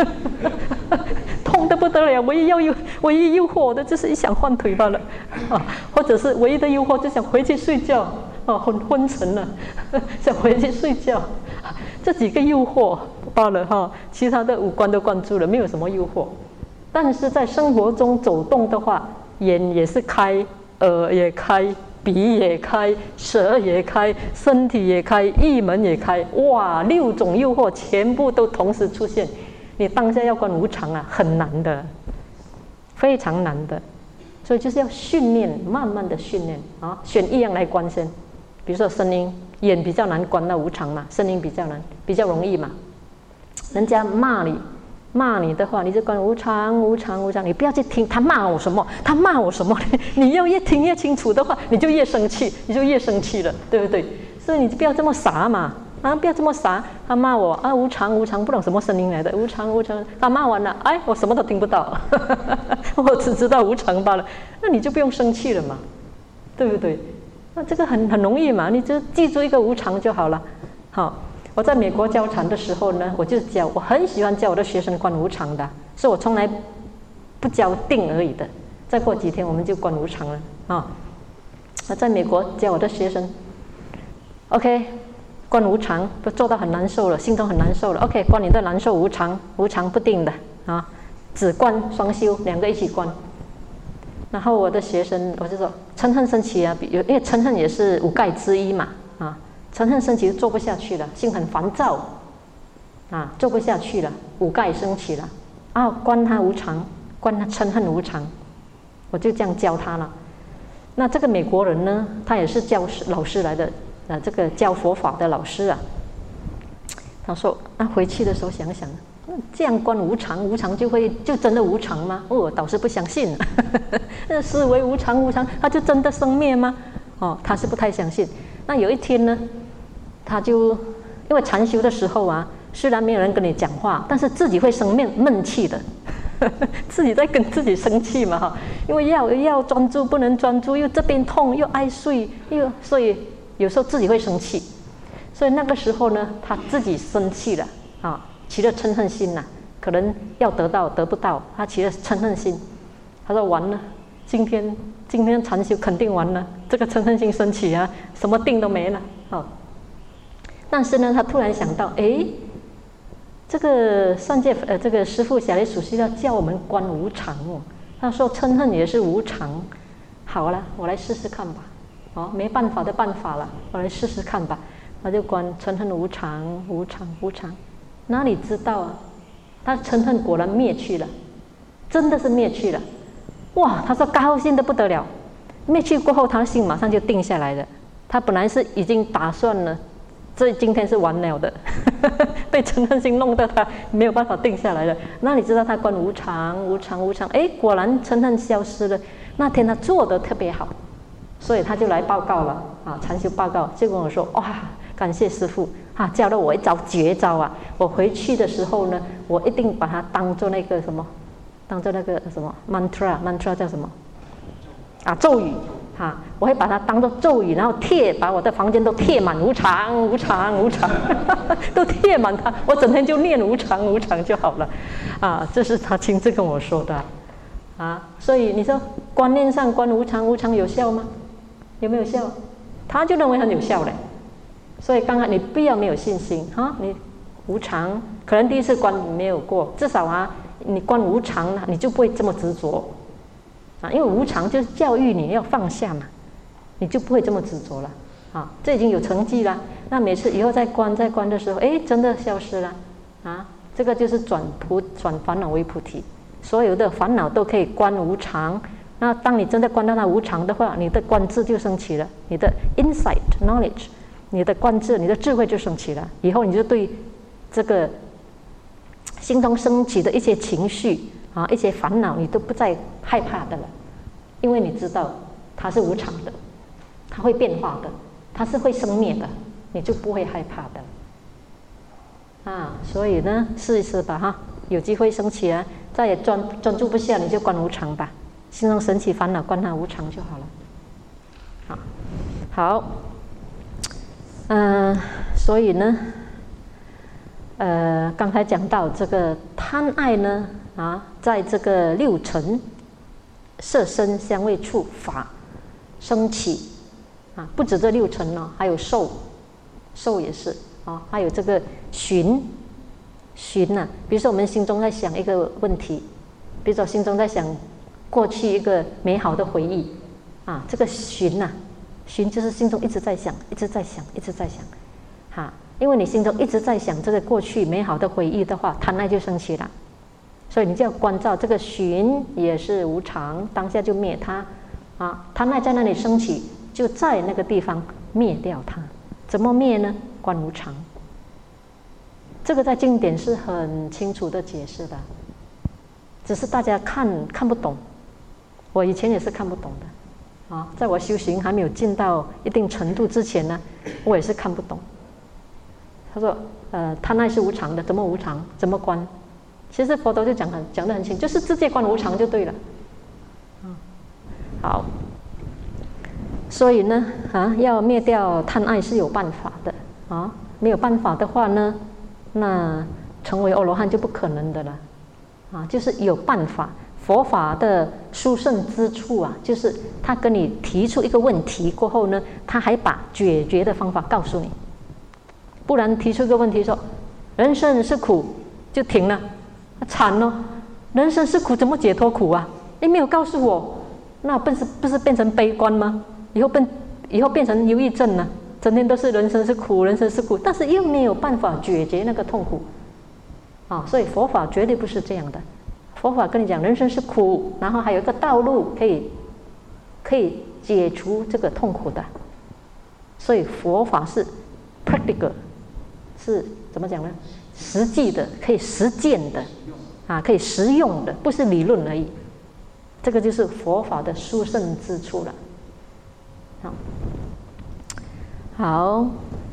痛得不得了，唯一诱惑的就是一想换腿罢了，啊，或者是唯一的诱惑就想回去睡觉，啊，昏沉了，想回去睡觉，这几个诱惑罢了哈，其他的五官都关住了，没有什么诱惑。但是在生活中走动的话，眼也是开，耳也开，鼻也开，舌也开，身体也开，意门也开，哇，6种诱惑全部都同时出现。你当下要观无常啊，很难的，非常难的，所以就是要训练，慢慢的训练啊，选一样来观先。比如说声音，眼比较难观到无常嘛，声音比较难，比较容易嘛。人家骂你的话，你就观无常，你不要去听他骂我什么，你要越听越清楚的话，你就越生气了，对不对？所以你就不要这么傻嘛。啊！不要这么傻，他骂我啊，无常，不懂什么声音来的，无常。他骂完了，哎，我什么都听不到，我只知道无常罢了。那你就不用生气了嘛，对不对？那这个很容易嘛，你就记住一个无常就好了。好，我在美国教禅的时候呢，我很喜欢教我的学生观无常的，所以我从来不教定而已的。再过几天我们就观无常了啊！我在美国教我的学生 ，OK。观无常，都做到很难受了，心中很难受了。OK， 观你的难受无常不定的啊，只观双修，两个一起观。然后我的学生，我就说嗔恨升起啊，因为嗔恨也是五盖之一嘛啊，嗔恨升起就做不下去了，心很烦躁啊，做不下去了，五盖升起了啊，观他无常，观他嗔恨无常，我就这样教他了。那这个美国人呢，他也是老师来的。这个教佛法的老师啊，他说：“那回去的时候想想，这样观无常就真的无常吗？哦，导师不相信，思维无常，他就真的生灭吗？哦，他是不太相信。那有一天呢，他就因为禅修的时候啊，虽然没有人跟你讲话，但是自己会生闷气的，自己在跟自己生气嘛哈，因为要专注不能专注，又这边痛又爱睡，所以。”有时候自己会生气，所以那个时候呢，他自己生气了啊，起了嗔恨心呐，可能要得到得不到，他起了嗔恨心。他说完了，今天禅修肯定完了，这个嗔恨心升起啊，什么定都没了啊。但是呢，他突然想到，哎，这个上界这个师父小雷祖师要教我们观无常哦。他说嗔恨也是无常，好了，我来试试看吧。哦，没办法的办法了，我来试试看吧。他就观嗔恨无常， 哪里知道啊？他嗔恨果然灭去了，真的是灭去了。哇，他说高兴得不得了。灭去过后，他的心马上就定下来了。他本来是已经打算了，今天是完了的，被嗔恨心弄得他没有办法定下来了。那你知道他观无常，无常，无常，哎，果然嗔恨消失了。那天他做得特别好，所以他就来报告了啊，禅修报告，就跟我说：哇，感谢师父啊，教了我一招绝招啊！我回去的时候呢，我一定把它当做那个什么，当做那个什么 mantra 叫什么？啊，咒语哈，我会把它当作咒语，然后把我的房间都贴满无常，无常，无常，都贴满它。我整天就念无常，无常就好了，啊，这是他亲自跟我说的，啊，所以你说观念上观无常，无常有效吗？有没有效？他就认为很有效嘞。所以刚才你不要没有信心哈，你无常可能第一次观没有过，至少啊，你观无常你就不会这么执着。因为无常就是教育你要放下嘛，你就不会这么执着了啊。这已经有成绩了，那每次以后再观的时候，哎，真的消失了啊。这个就是转烦恼为菩提，所有的烦恼都可以观无常。那当你真的观到它无常的话，你的观智就升起了，你的 insight knowledge， 你的观智，你的智慧就升起了。以后你就对这个心中升起的一些情绪啊，一些烦恼，你都不再害怕的了，因为你知道它是无常的，它会变化的，它是会生灭的，你就不会害怕的啊。所以呢，试一试吧哈，有机会升起来，再也专注不下，你就观无常吧，心中升起烦恼，观它无常就好了。好，所以呢，刚才讲到这个贪爱呢。在这个六尘色声香味触法升起啊，不止这六尘呢，还有受也是啊，还有这个寻啊，比如说我们心中在想一个问题，比如说心中在想过去一个美好的回忆啊，这个寻就是心中一直在想，一直在想哈，因为你心中一直在想这个过去美好的回忆的话，贪爱就升起了。所以你就要关照这个寻也是无常，当下就灭它啊。贪爱在那里升起，就在那个地方灭掉它。怎么灭呢？观无常。这个在经典是很清楚的解释的，只是大家看不懂。我以前也是看不懂的啊，在我修行还没有进到一定程度之前呢，我也是看不懂。他说贪爱是无常的，怎么无常？怎么观？其实佛陀就讲得很清，就是直接观无常就对了。好，所以呢要灭掉贪爱是有办法的啊，没有办法的话呢，那成为阿罗汉就不可能的了啊，就是有办法。佛法的殊胜之处啊，就是他跟你提出一个问题过后呢，他还把解决的方法告诉你，不然提出一个问题说人生是苦就停了。惨了，人生是苦，怎么解脱苦啊？你没有告诉我，那不是变成悲观吗？以后变成忧郁症了，整天都是人生是苦，人生是苦，但是又没有办法解决那个痛苦啊！所以佛法绝对不是这样的。佛法跟你讲，人生是苦，然后还有一个道路可以解除这个痛苦的。所以佛法是 practical， 是怎么讲呢？实际的，可以实践的啊，可以实用的，不是理论而已。这个就是佛法的殊胜之处了。好，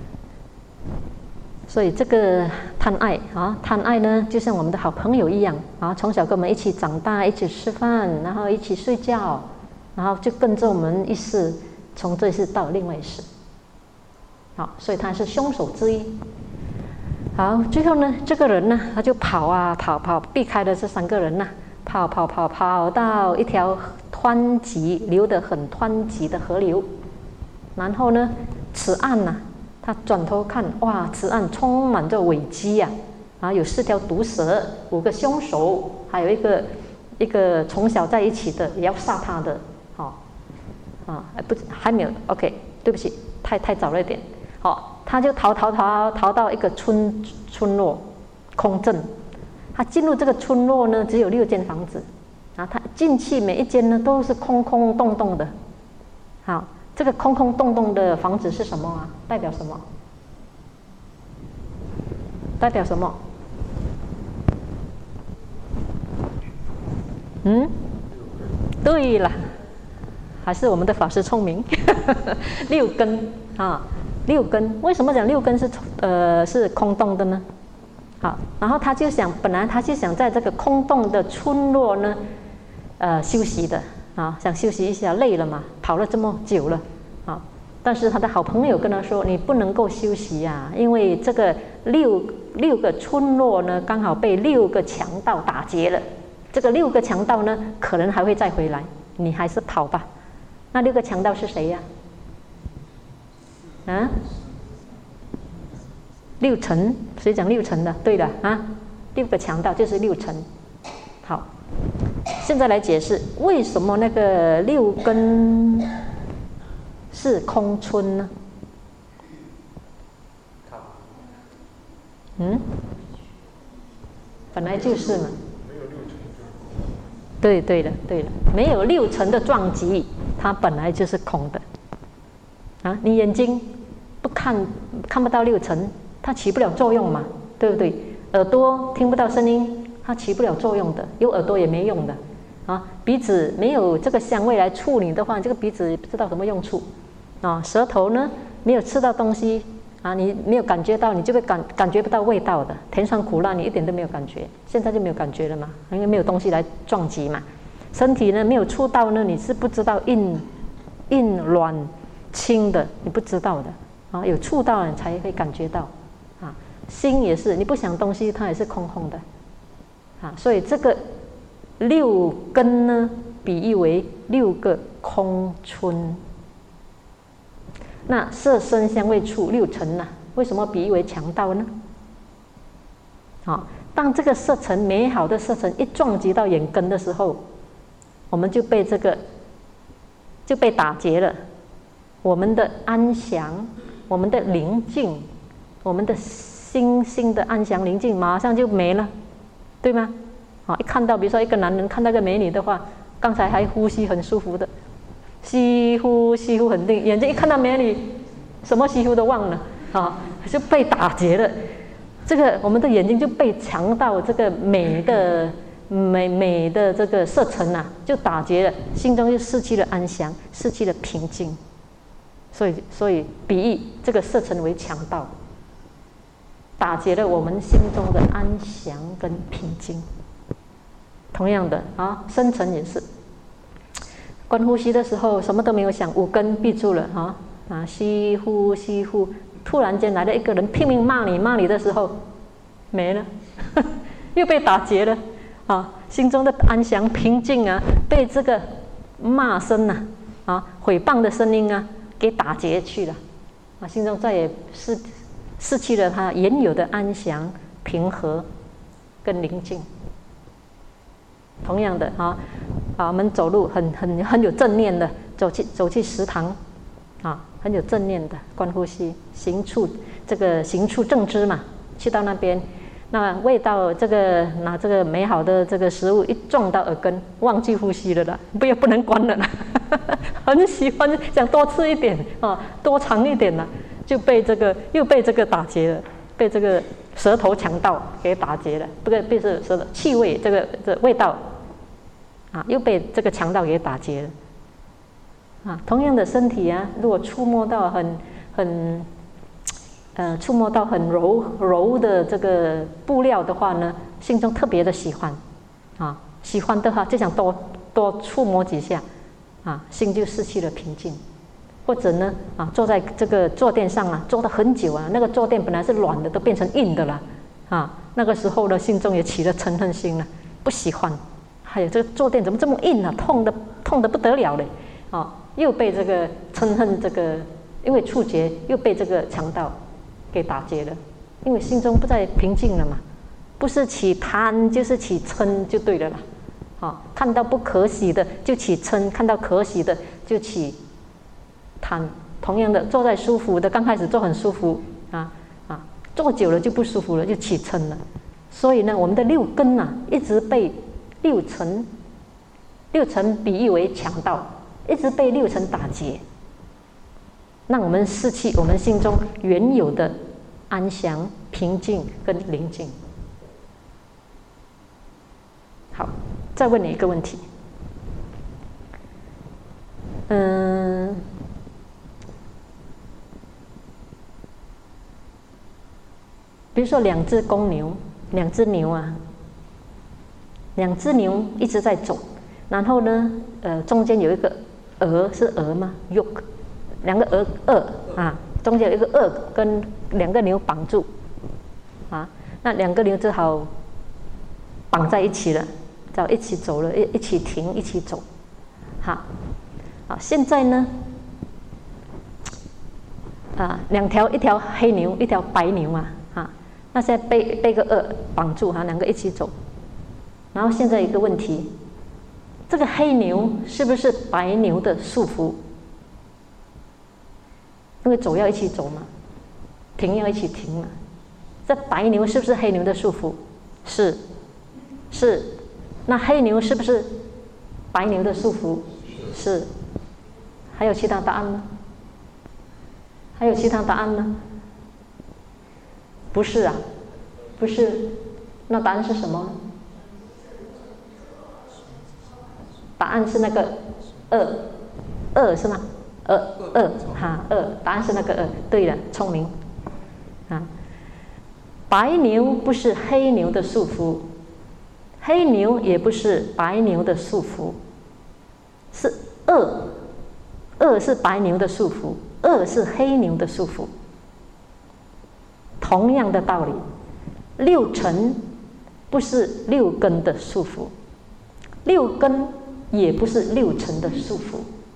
所以这个贪爱呢，就像我们的好朋友一样啊，从小跟我们一起长大，一起吃饭，然后一起睡觉，然后就跟着我们一世，从这一世到另外一世。好，所以他是凶手之一。好，最后呢，这个人呢，他就跑，避开了这三个人跑到一条流得很湍急的河流，然后呢，此岸他转头看，哇，此岸充满着危机呀！有4条毒蛇，5个凶手，还有一个从小在一起的也要杀他的，不，还没有 ，OK， 对不起，太早了一点。好，他就逃到一个村落， 空镇。他进入这个村落呢，只有6间房子，啊，他进去每一间呢都是空空洞洞的。好，这个空空洞洞的房子是什么啊？代表什么？代表什么？对了，还是我们的法师聪明。6根啊，6根，为什么讲6根是空洞的呢？好，然后他就想，本来他就想在这个空洞的村落呢，休息的啊，想休息一下，累了嘛，跑了这么久了啊。但是他的好朋友跟他说：“你不能够休息呀，因为这个六个村落呢，刚好被6个强盗打劫了。这个6个强盗呢，可能还会再回来，你还是跑吧。”那6个强盗是谁呀？啊？6尘，谁讲6尘的？对的啊，6个强盗就是6尘。好，现在来解释为什么那个6根是空村呢？本来就是嘛。对了，没有6尘的撞击，它本来就是空的。啊，你眼睛看不到6尘，它起不了作用嘛，对不对？耳朵听不到声音，它起不了作用的，有耳朵也没用的。啊，鼻子没有这个香味来触你的话，这个鼻子不知道什么用处。啊，舌头呢没有吃到东西啊，你没有感觉到，你就会感觉不到味道的。甜酸苦辣你一点都没有感觉，现在就没有感觉了嘛，因为没有东西来撞击嘛。身体呢没有触到呢，你是不知道硬软轻的，你不知道的啊，有触到你才会感觉到啊。心也是，你不想东西，它也是空空的啊。所以这个6根呢，比喻为6个空村。那色声香味触6尘呢？为什么比喻为强盗呢？啊，当这个色尘美好的色尘一撞击到眼根的时候，我们就被打劫了。我们的安详，我们的宁静，我们的心的安详宁静，马上就没了，对吗？啊，一看到，比如说一个男人看到一个美女的话，刚才还呼吸很舒服的。吸呼很定，眼睛一看到美女，什么吸呼都忘了啊，就被打劫了。这个我们的眼睛就被强盗这个美的这个色尘啊，就打劫了，心中就失去了安详，失去了平静。所以比喻这个色尘为强盗，打劫了我们心中的安详跟平静。同样的啊，深沉也是。观呼吸的时候，什么都没有想，5根闭住了啊，吸呼，突然间来了一个人拼命骂你的时候，没了，又被打劫了啊，心中的安详平静啊，被这个骂声啊毁谤的声音啊给打劫去了啊，心中再也失去了他原有的安详、平和跟宁静。同样的我们走路很有正念的，走去食堂啊，很有正念的观呼吸，行处正知嘛，去到那边，那味道拿这个美好的这个食物一撞到耳根，忘记呼吸了啦，不能关了啦，很喜欢想多吃一点啊，多尝一点啦，又被这个打劫了，被这个舌头强盗给打劫了，被舌头气味这味道啊，又被这个强盗给打劫了啊。同样的身体啊，如果触摸到很柔的这个布料的话呢，心中特别的喜欢啊，喜欢的话就想多触摸几下啊，心就失去了平静。或者呢坐在这个坐垫上啊，坐了很久啊，那个坐垫本来是软的，都变成硬的了啊。那个时候呢，心中也起了嗔恨心了，不喜欢。还有这个坐垫怎么这么硬啊，痛的不得了嘞啊！又被这个嗔恨因为触觉又被这个强盗给打劫了，因为心中不再平静了嘛，不是起贪就是起嗔就对了啦。啊，看到不可喜的就起嗔，看到可喜的就起贪。同样的，坐在舒服的，刚开始坐很舒服坐久了就不舒服了，就起嗔了所以呢，我们的六根啊，一直被六尘比喻为强盗，一直被六尘打劫，让我们失去我们心中原有的安详、平静跟宁静。好，再问你一个问题。比如说两只公牛，两只牛啊，两只牛一直在走，然后呢，中间有一个鹅，是鹅吗 ？yoke， 两个鹅啊，中间有一个鹅跟两个牛绑住，啊，那两个牛只好绑在一起了，只好一起走了，一起停，一起走，好，现在呢，两条，一条黑牛，一条白牛啊。那现在被个鹅绑住哈，两个一起走。然后现在一个问题，这个黑牛是不是白牛的束缚？因为走要一起走嘛，停要一起停嘛。这白牛是不是黑牛的束缚？是。那黑牛是不是白牛的束缚？是。还有其他答案吗？还有其他答案吗？不是啊，不是，那答案是什么？答案是那个鹅是吗？鹅，答案是那个鹅。对了，聪明啊！白牛不是黑牛的束缚，黑牛也不是白牛的束缚，是鹅是白牛的束缚，鹅是黑牛的束缚。同样的道理，六尘不是六根的束缚，六根也不是六尘的束缚。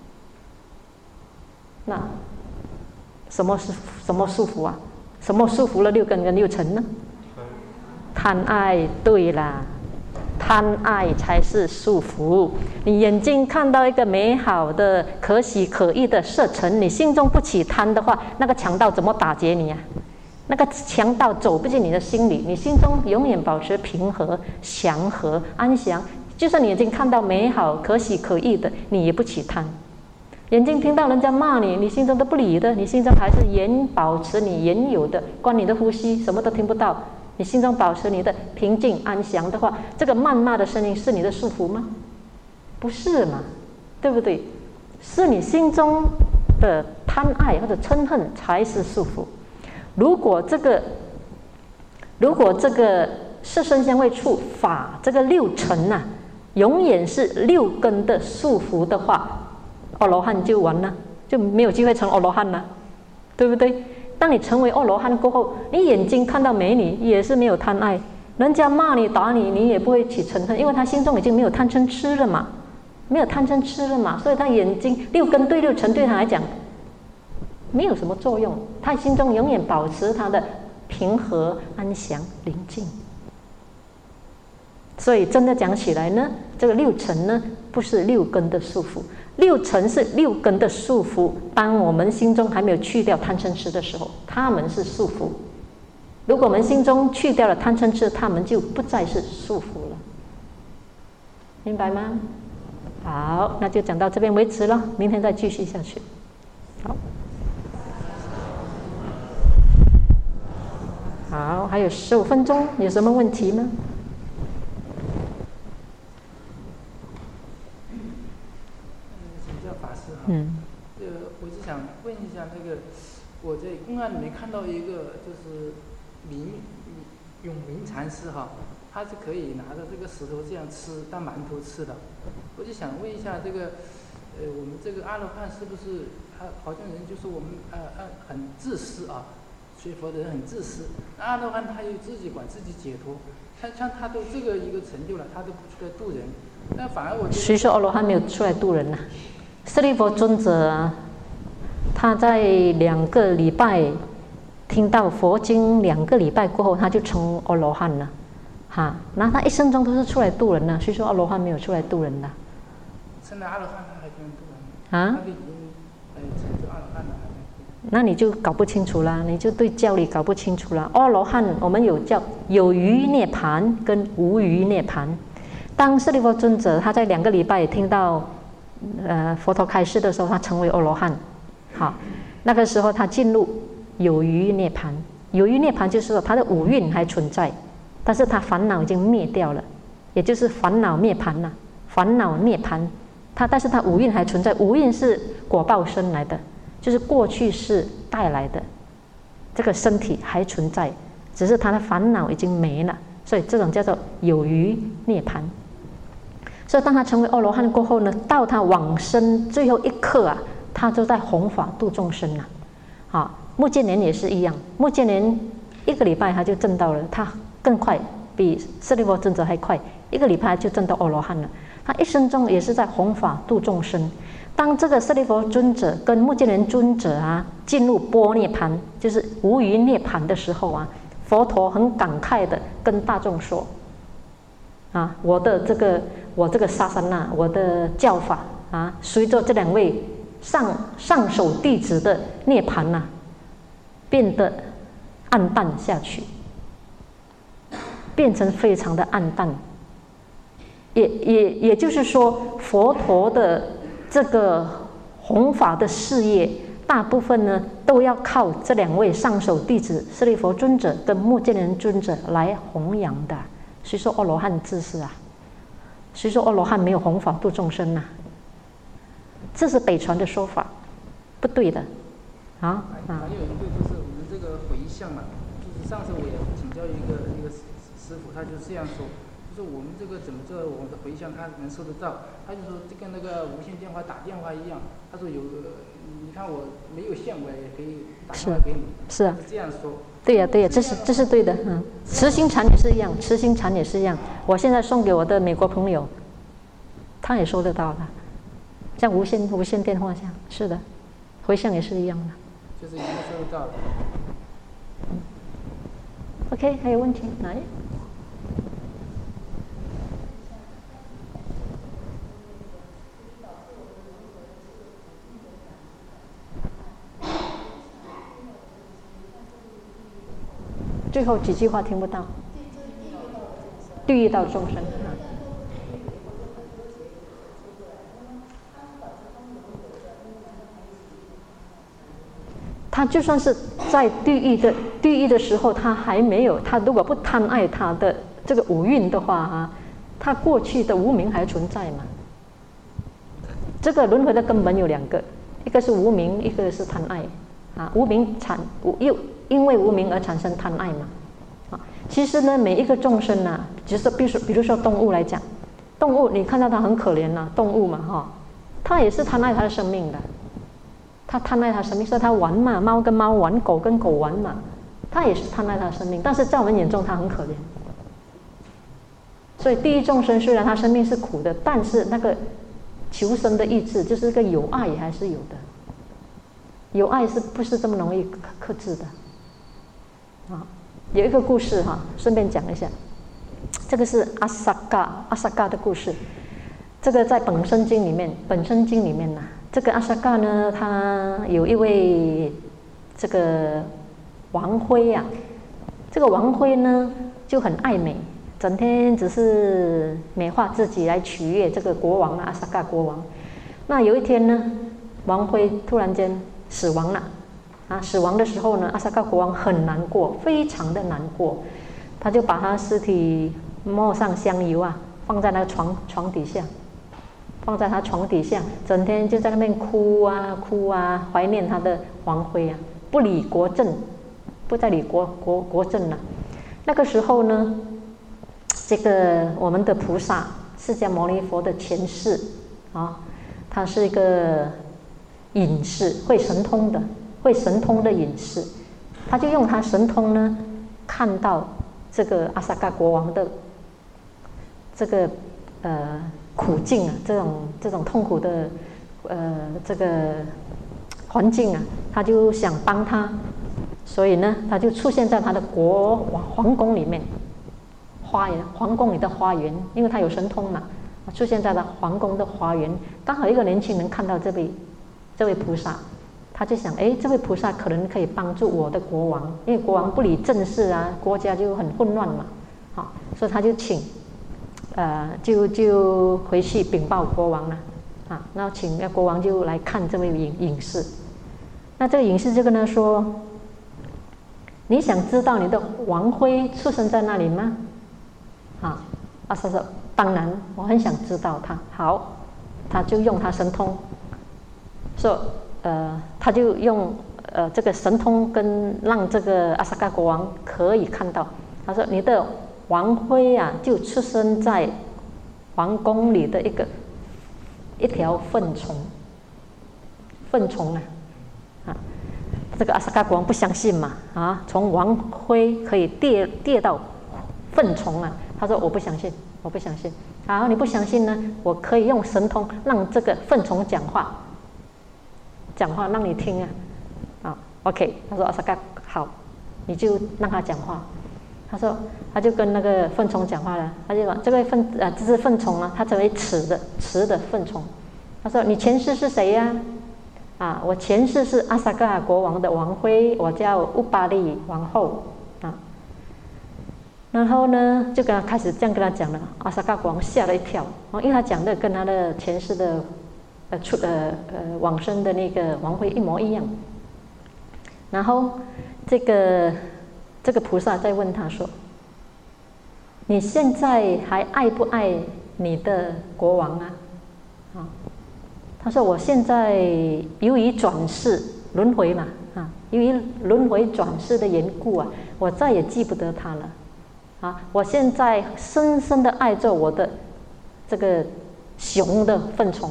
那什么束缚啊？什么束缚了六根跟六尘呢？贪爱。对啦，贪爱才是束缚。你眼睛看到一个美好的、可喜可意的色尘，你心中不起贪的话，那个强盗怎么打劫你啊？那个强盗走不进你的心里，你心中永远保持平和、祥和、安详。就算你眼睛看到美好、可喜可意的，你也不起贪。眼睛听到人家骂你，你心中都不理的，你心中还是保持你原有的，关你的呼吸，什么都听不到。你心中保持你的平静安详的话，这个谩骂的声音是你的束缚吗？不是嘛，对不对？是你心中的贪爱或者嗔恨才是束缚。如果这个色声香味触法这个六尘啊，永远是六根的束缚的话，阿罗汉就完了，就没有机会成阿罗汉了，对不对？当你成为阿罗汉过后，你眼睛看到美女也是没有贪爱，人家骂你打你，你也不会起嗔恨，因为他心中已经没有贪嗔痴了嘛，所以他眼睛六根对六尘对他来讲没有什么作用，他心中永远保持他的平和、安详、宁静。所以真的讲起来呢，这个六尘呢，不是六根的束缚，六尘是六根的束缚。当我们心中还没有去掉贪嗔痴的时候，他们是束缚；如果我们心中去掉了贪嗔痴，他们就不再是束缚了。明白吗？好，那就讲到这边为止了，明天再继续下去。好。好，还有15分钟，有什么问题吗？ 请教法师哈。我就想问一下，我在公案里面看到一个，就是永明禅师哈，他是可以拿着这个石头这样吃当馒头吃的。我就想问一下，我们这个阿罗汉是不是好像人就是我们很自私啊？学佛的人很自私，阿罗汉他又自己管自己解脱，他都这个一个成就了，他都不出来度人，那反而我觉得谁说阿罗汉没有出来度人呢？舍利弗尊者他在2个礼拜听到佛经2个礼拜过后，他就成阿罗汉了，那他一生中都是出来度人的，谁说阿罗汉没有出来度人的？ 成了阿罗汉他还不能度人啊？ 他已经成就阿罗汉了。 那你就搞不清楚啦，你就对教理搞不清楚啦。阿罗汉我们有叫有余涅槃跟无余涅槃。当舍利弗尊者他在2个礼拜听到佛陀开示的时候，他成为阿罗汉。好，那个时候他进入有余涅槃。有余涅槃就是说他的五蕴还存在，但是他烦恼已经灭掉了，也就是烦恼涅槃了。烦恼涅槃，但是他五蕴还存在，五蕴是果报生来的，就是过去世带来的，这个身体还存在，只是他的烦恼已经没了，所以这种叫做有余涅槃。所以当他成为阿罗汉过后呢，到他往生最后一刻啊，他就在弘法度众生了。好，目犍连也是一样，目犍连1个礼拜他就证到了，他更快，比舍利弗尊者还快，1个礼拜就证到阿罗汉了。他一生中也是在弘法度众生。当这个舍利弗尊者跟目犍连尊者啊进入般涅槃，就是无余涅槃的时候啊，佛陀很感慨的跟大众说：啊，我这个萨萨那，我的教法啊，随着这2位上首弟子的涅槃啊，变得暗淡下去，变成非常的暗淡。也就是说，佛陀的这个弘法的事业，大部分呢都要靠这2位上首弟子舍利弗尊者跟目犍连尊者来弘扬的。谁说阿罗汉自私啊？谁说阿罗汉没有弘法度众生啊？这是北传的说法，不对的。 还有一个就是我们这个回向嘛，就是上次我也请教一个师傅，他就这样说。就是我们这个怎么做我们的回向他能收得到，他就说就跟那个无线电话打电话一样，他说你看我没有线我也可以打电话给你， 是啊， 是这样说。 对呀，对呀，这是对的。慈心禅也是一样，慈心禅也是一样。我现在送给我的美国朋友，他也收得到的，像无线电话像，是的，回向也是一样的， 就是已经收得到了。 OK， 还有问题？来。最后几句话听不到。地狱道众生。他就算是在地狱的时候，他还没有，他如果不贪爱他的这个五蕴的话啊，他过去的无明还存在嘛。这个轮回的根本有2个，一个是无明，一个是贪爱啊。无明因为无明而产生贪爱嘛，啊，其实呢，每一个众生啊，就是比如说动物来讲，动物你看到它很可怜呐，动物嘛哈，它也是贪爱它的生命的，它贪爱它生命，所以它玩嘛，猫跟猫玩，狗跟狗玩嘛，它也是贪爱它的生命，但是在我们眼中它很可怜。所以地狱众生虽然他生命是苦的，但是那个求生的意志，就是个有爱还是有的，有爱是不是这么容易克制的？啊，有一个故事哈，顺便讲一下，这个是阿萨嘎的故事。这个在本生经里面呢，这个阿萨嘎呢，他有一位这个王妃啊，这个王妃呢就很爱美，整天只是美化自己来取悦这个国王阿萨嘎国王。那有一天呢，王妃突然间死亡了。死亡的时候呢，阿萨嘎国王很难过，非常的难过，他就把他尸体抹上香油啊，放在那个床底下，放在他床底下，整天就在那边哭啊，怀念他的王妃啊，不理国政，不再理国政了。那个时候呢，这个我们的菩萨释迦牟尼佛的前世啊，他是一个隐士，会神通的隐士，他就用他神通呢，看到这个阿萨嘎国王的这个苦境啊，这种痛苦的这个环境啊，他就想帮他，所以呢，他就出现在他的皇宫里面，皇宫里的花园，因为他有神通嘛，出现在了皇宫的花园，刚好一个年轻人看到这位菩萨。 他就想，哎，这位菩萨可能可以帮助我的国王，因为国王不理政事啊，国家就很混乱嘛，好，所以他就请，就回去禀报国王了，啊，然后请那国王就来看这位隐士。那这个隐士就跟他说：“你想知道你的王妃出生在哪里吗？”啊，阿萨说：“当然，我很想知道他。”好，他就用他神通，说，他就用这个神通跟让这个阿萨嘎国王可以看到。他说：“你的王妃啊，就出生在皇宫里的一条粪虫。粪虫啊。”这个阿萨嘎国王不相信嘛，啊，从王妃可以跌到粪虫啊，他说我不相信，我不相信。好，你不相信呢，我可以用神通让这个粪虫讲话让你听啊，啊 ，OK， 他说阿萨嘎好，你就让他讲话。他说他就跟那个粪虫讲话了，他就说这个这只粪虫啊，它成为雌的粪虫。他说你前世是谁呀？啊，我前世是阿萨嘎国王的王妃，我叫乌巴利王后啊。然后呢，就跟他开始这样跟他讲了。阿萨嘎国王吓了一跳，因为他讲的跟他的前世的往生的那个王妃一模一样。然后这个菩萨在问他说：“你现在还爱不爱你的国王啊？”啊。他说：“我现在由于转世轮回嘛，啊，由于轮回转世的缘故啊，我再也记不得他了，啊，我现在深深的爱着我的这个熊的粪虫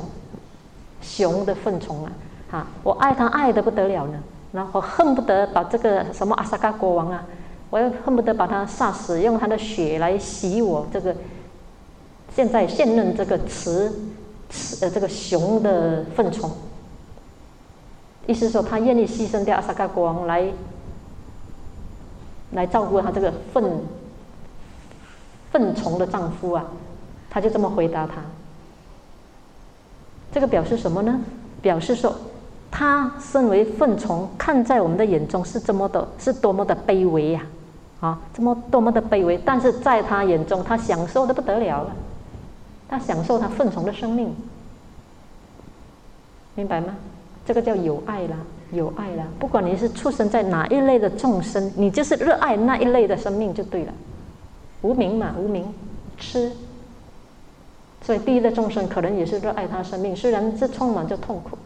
啊，我爱他爱得不得了呢，然后我恨不得把这个什么阿萨嘎国王啊，我要恨不得把他杀死，用他的血来洗我这个现任这个这个熊的粪虫。”意思说他愿意牺牲掉阿萨嘎国王来照顾他这个粪虫的丈夫啊，他就这么回答他。这个表示什么呢？表示说他身为粪虫，看在我们的眼中是多么的卑微呀，啊，多么的卑微，但是在他眼中，他享受的不得了了。他享受他粪虫的生命，明白吗？这个叫有爱啦，有爱啦。不管你是出生在哪一类的众生，你就是热爱那一类的生命就对了。无明嘛，无明痴，所以地狱的众生可能也是热爱他的生命，虽然是充满着痛苦，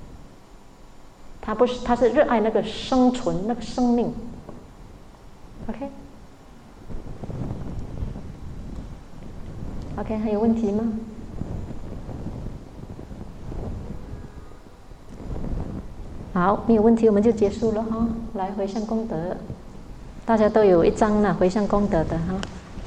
他是热爱那个生存那个生命。OK， 还有问题吗？好，没有问题，我们就结束了哈。来，回向功德，大家都有一张呢，回向功德的哈。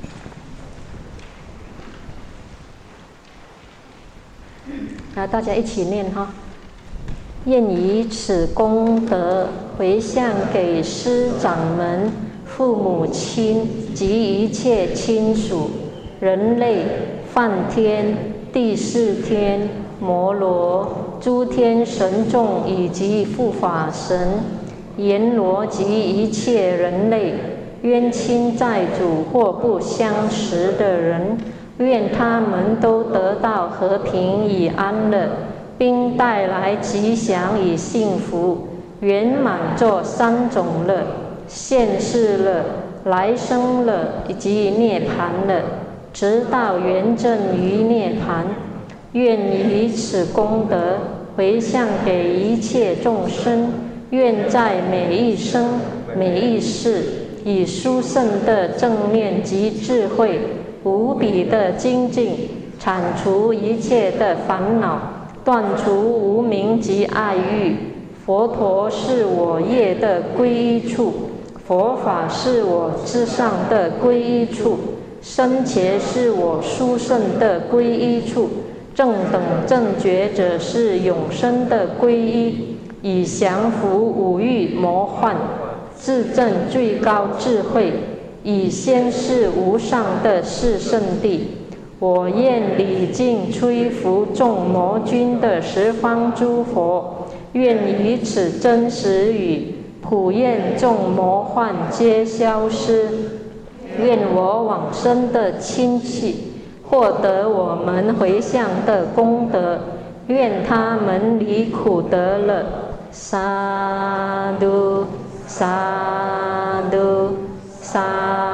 来，大家一起念哈。愿以此功德回向给师长们、父母亲及一切亲属、人类、梵天、第四天、摩罗、诸天神众以及护法神、阎罗及一切人类、冤亲债主或不相识的人，愿他们都得到和平与安乐，并带来吉祥与幸福，圆满这三种乐：现世乐、来生乐以及涅槃乐，直到圆证于涅槃。愿以此功德回向给一切众生，愿在每一生每一世以殊胜的正念及智慧，无比的精进，铲除一切的烦恼，断除无明及爱欲。佛陀是我业的归依处，佛法是我至上的归依处，僧伽是我殊胜的归依处，正等正觉者是永生的归依，以降伏五欲魔幻，自证最高智慧，以先世无上的是圣地。我愿礼敬摧伏众魔君的十方诸佛， 愿以此真实语，普愿众魔幻皆消失。愿我往生的亲戚获得我们回向的功德，愿他们离苦得乐。萨埵萨埵萨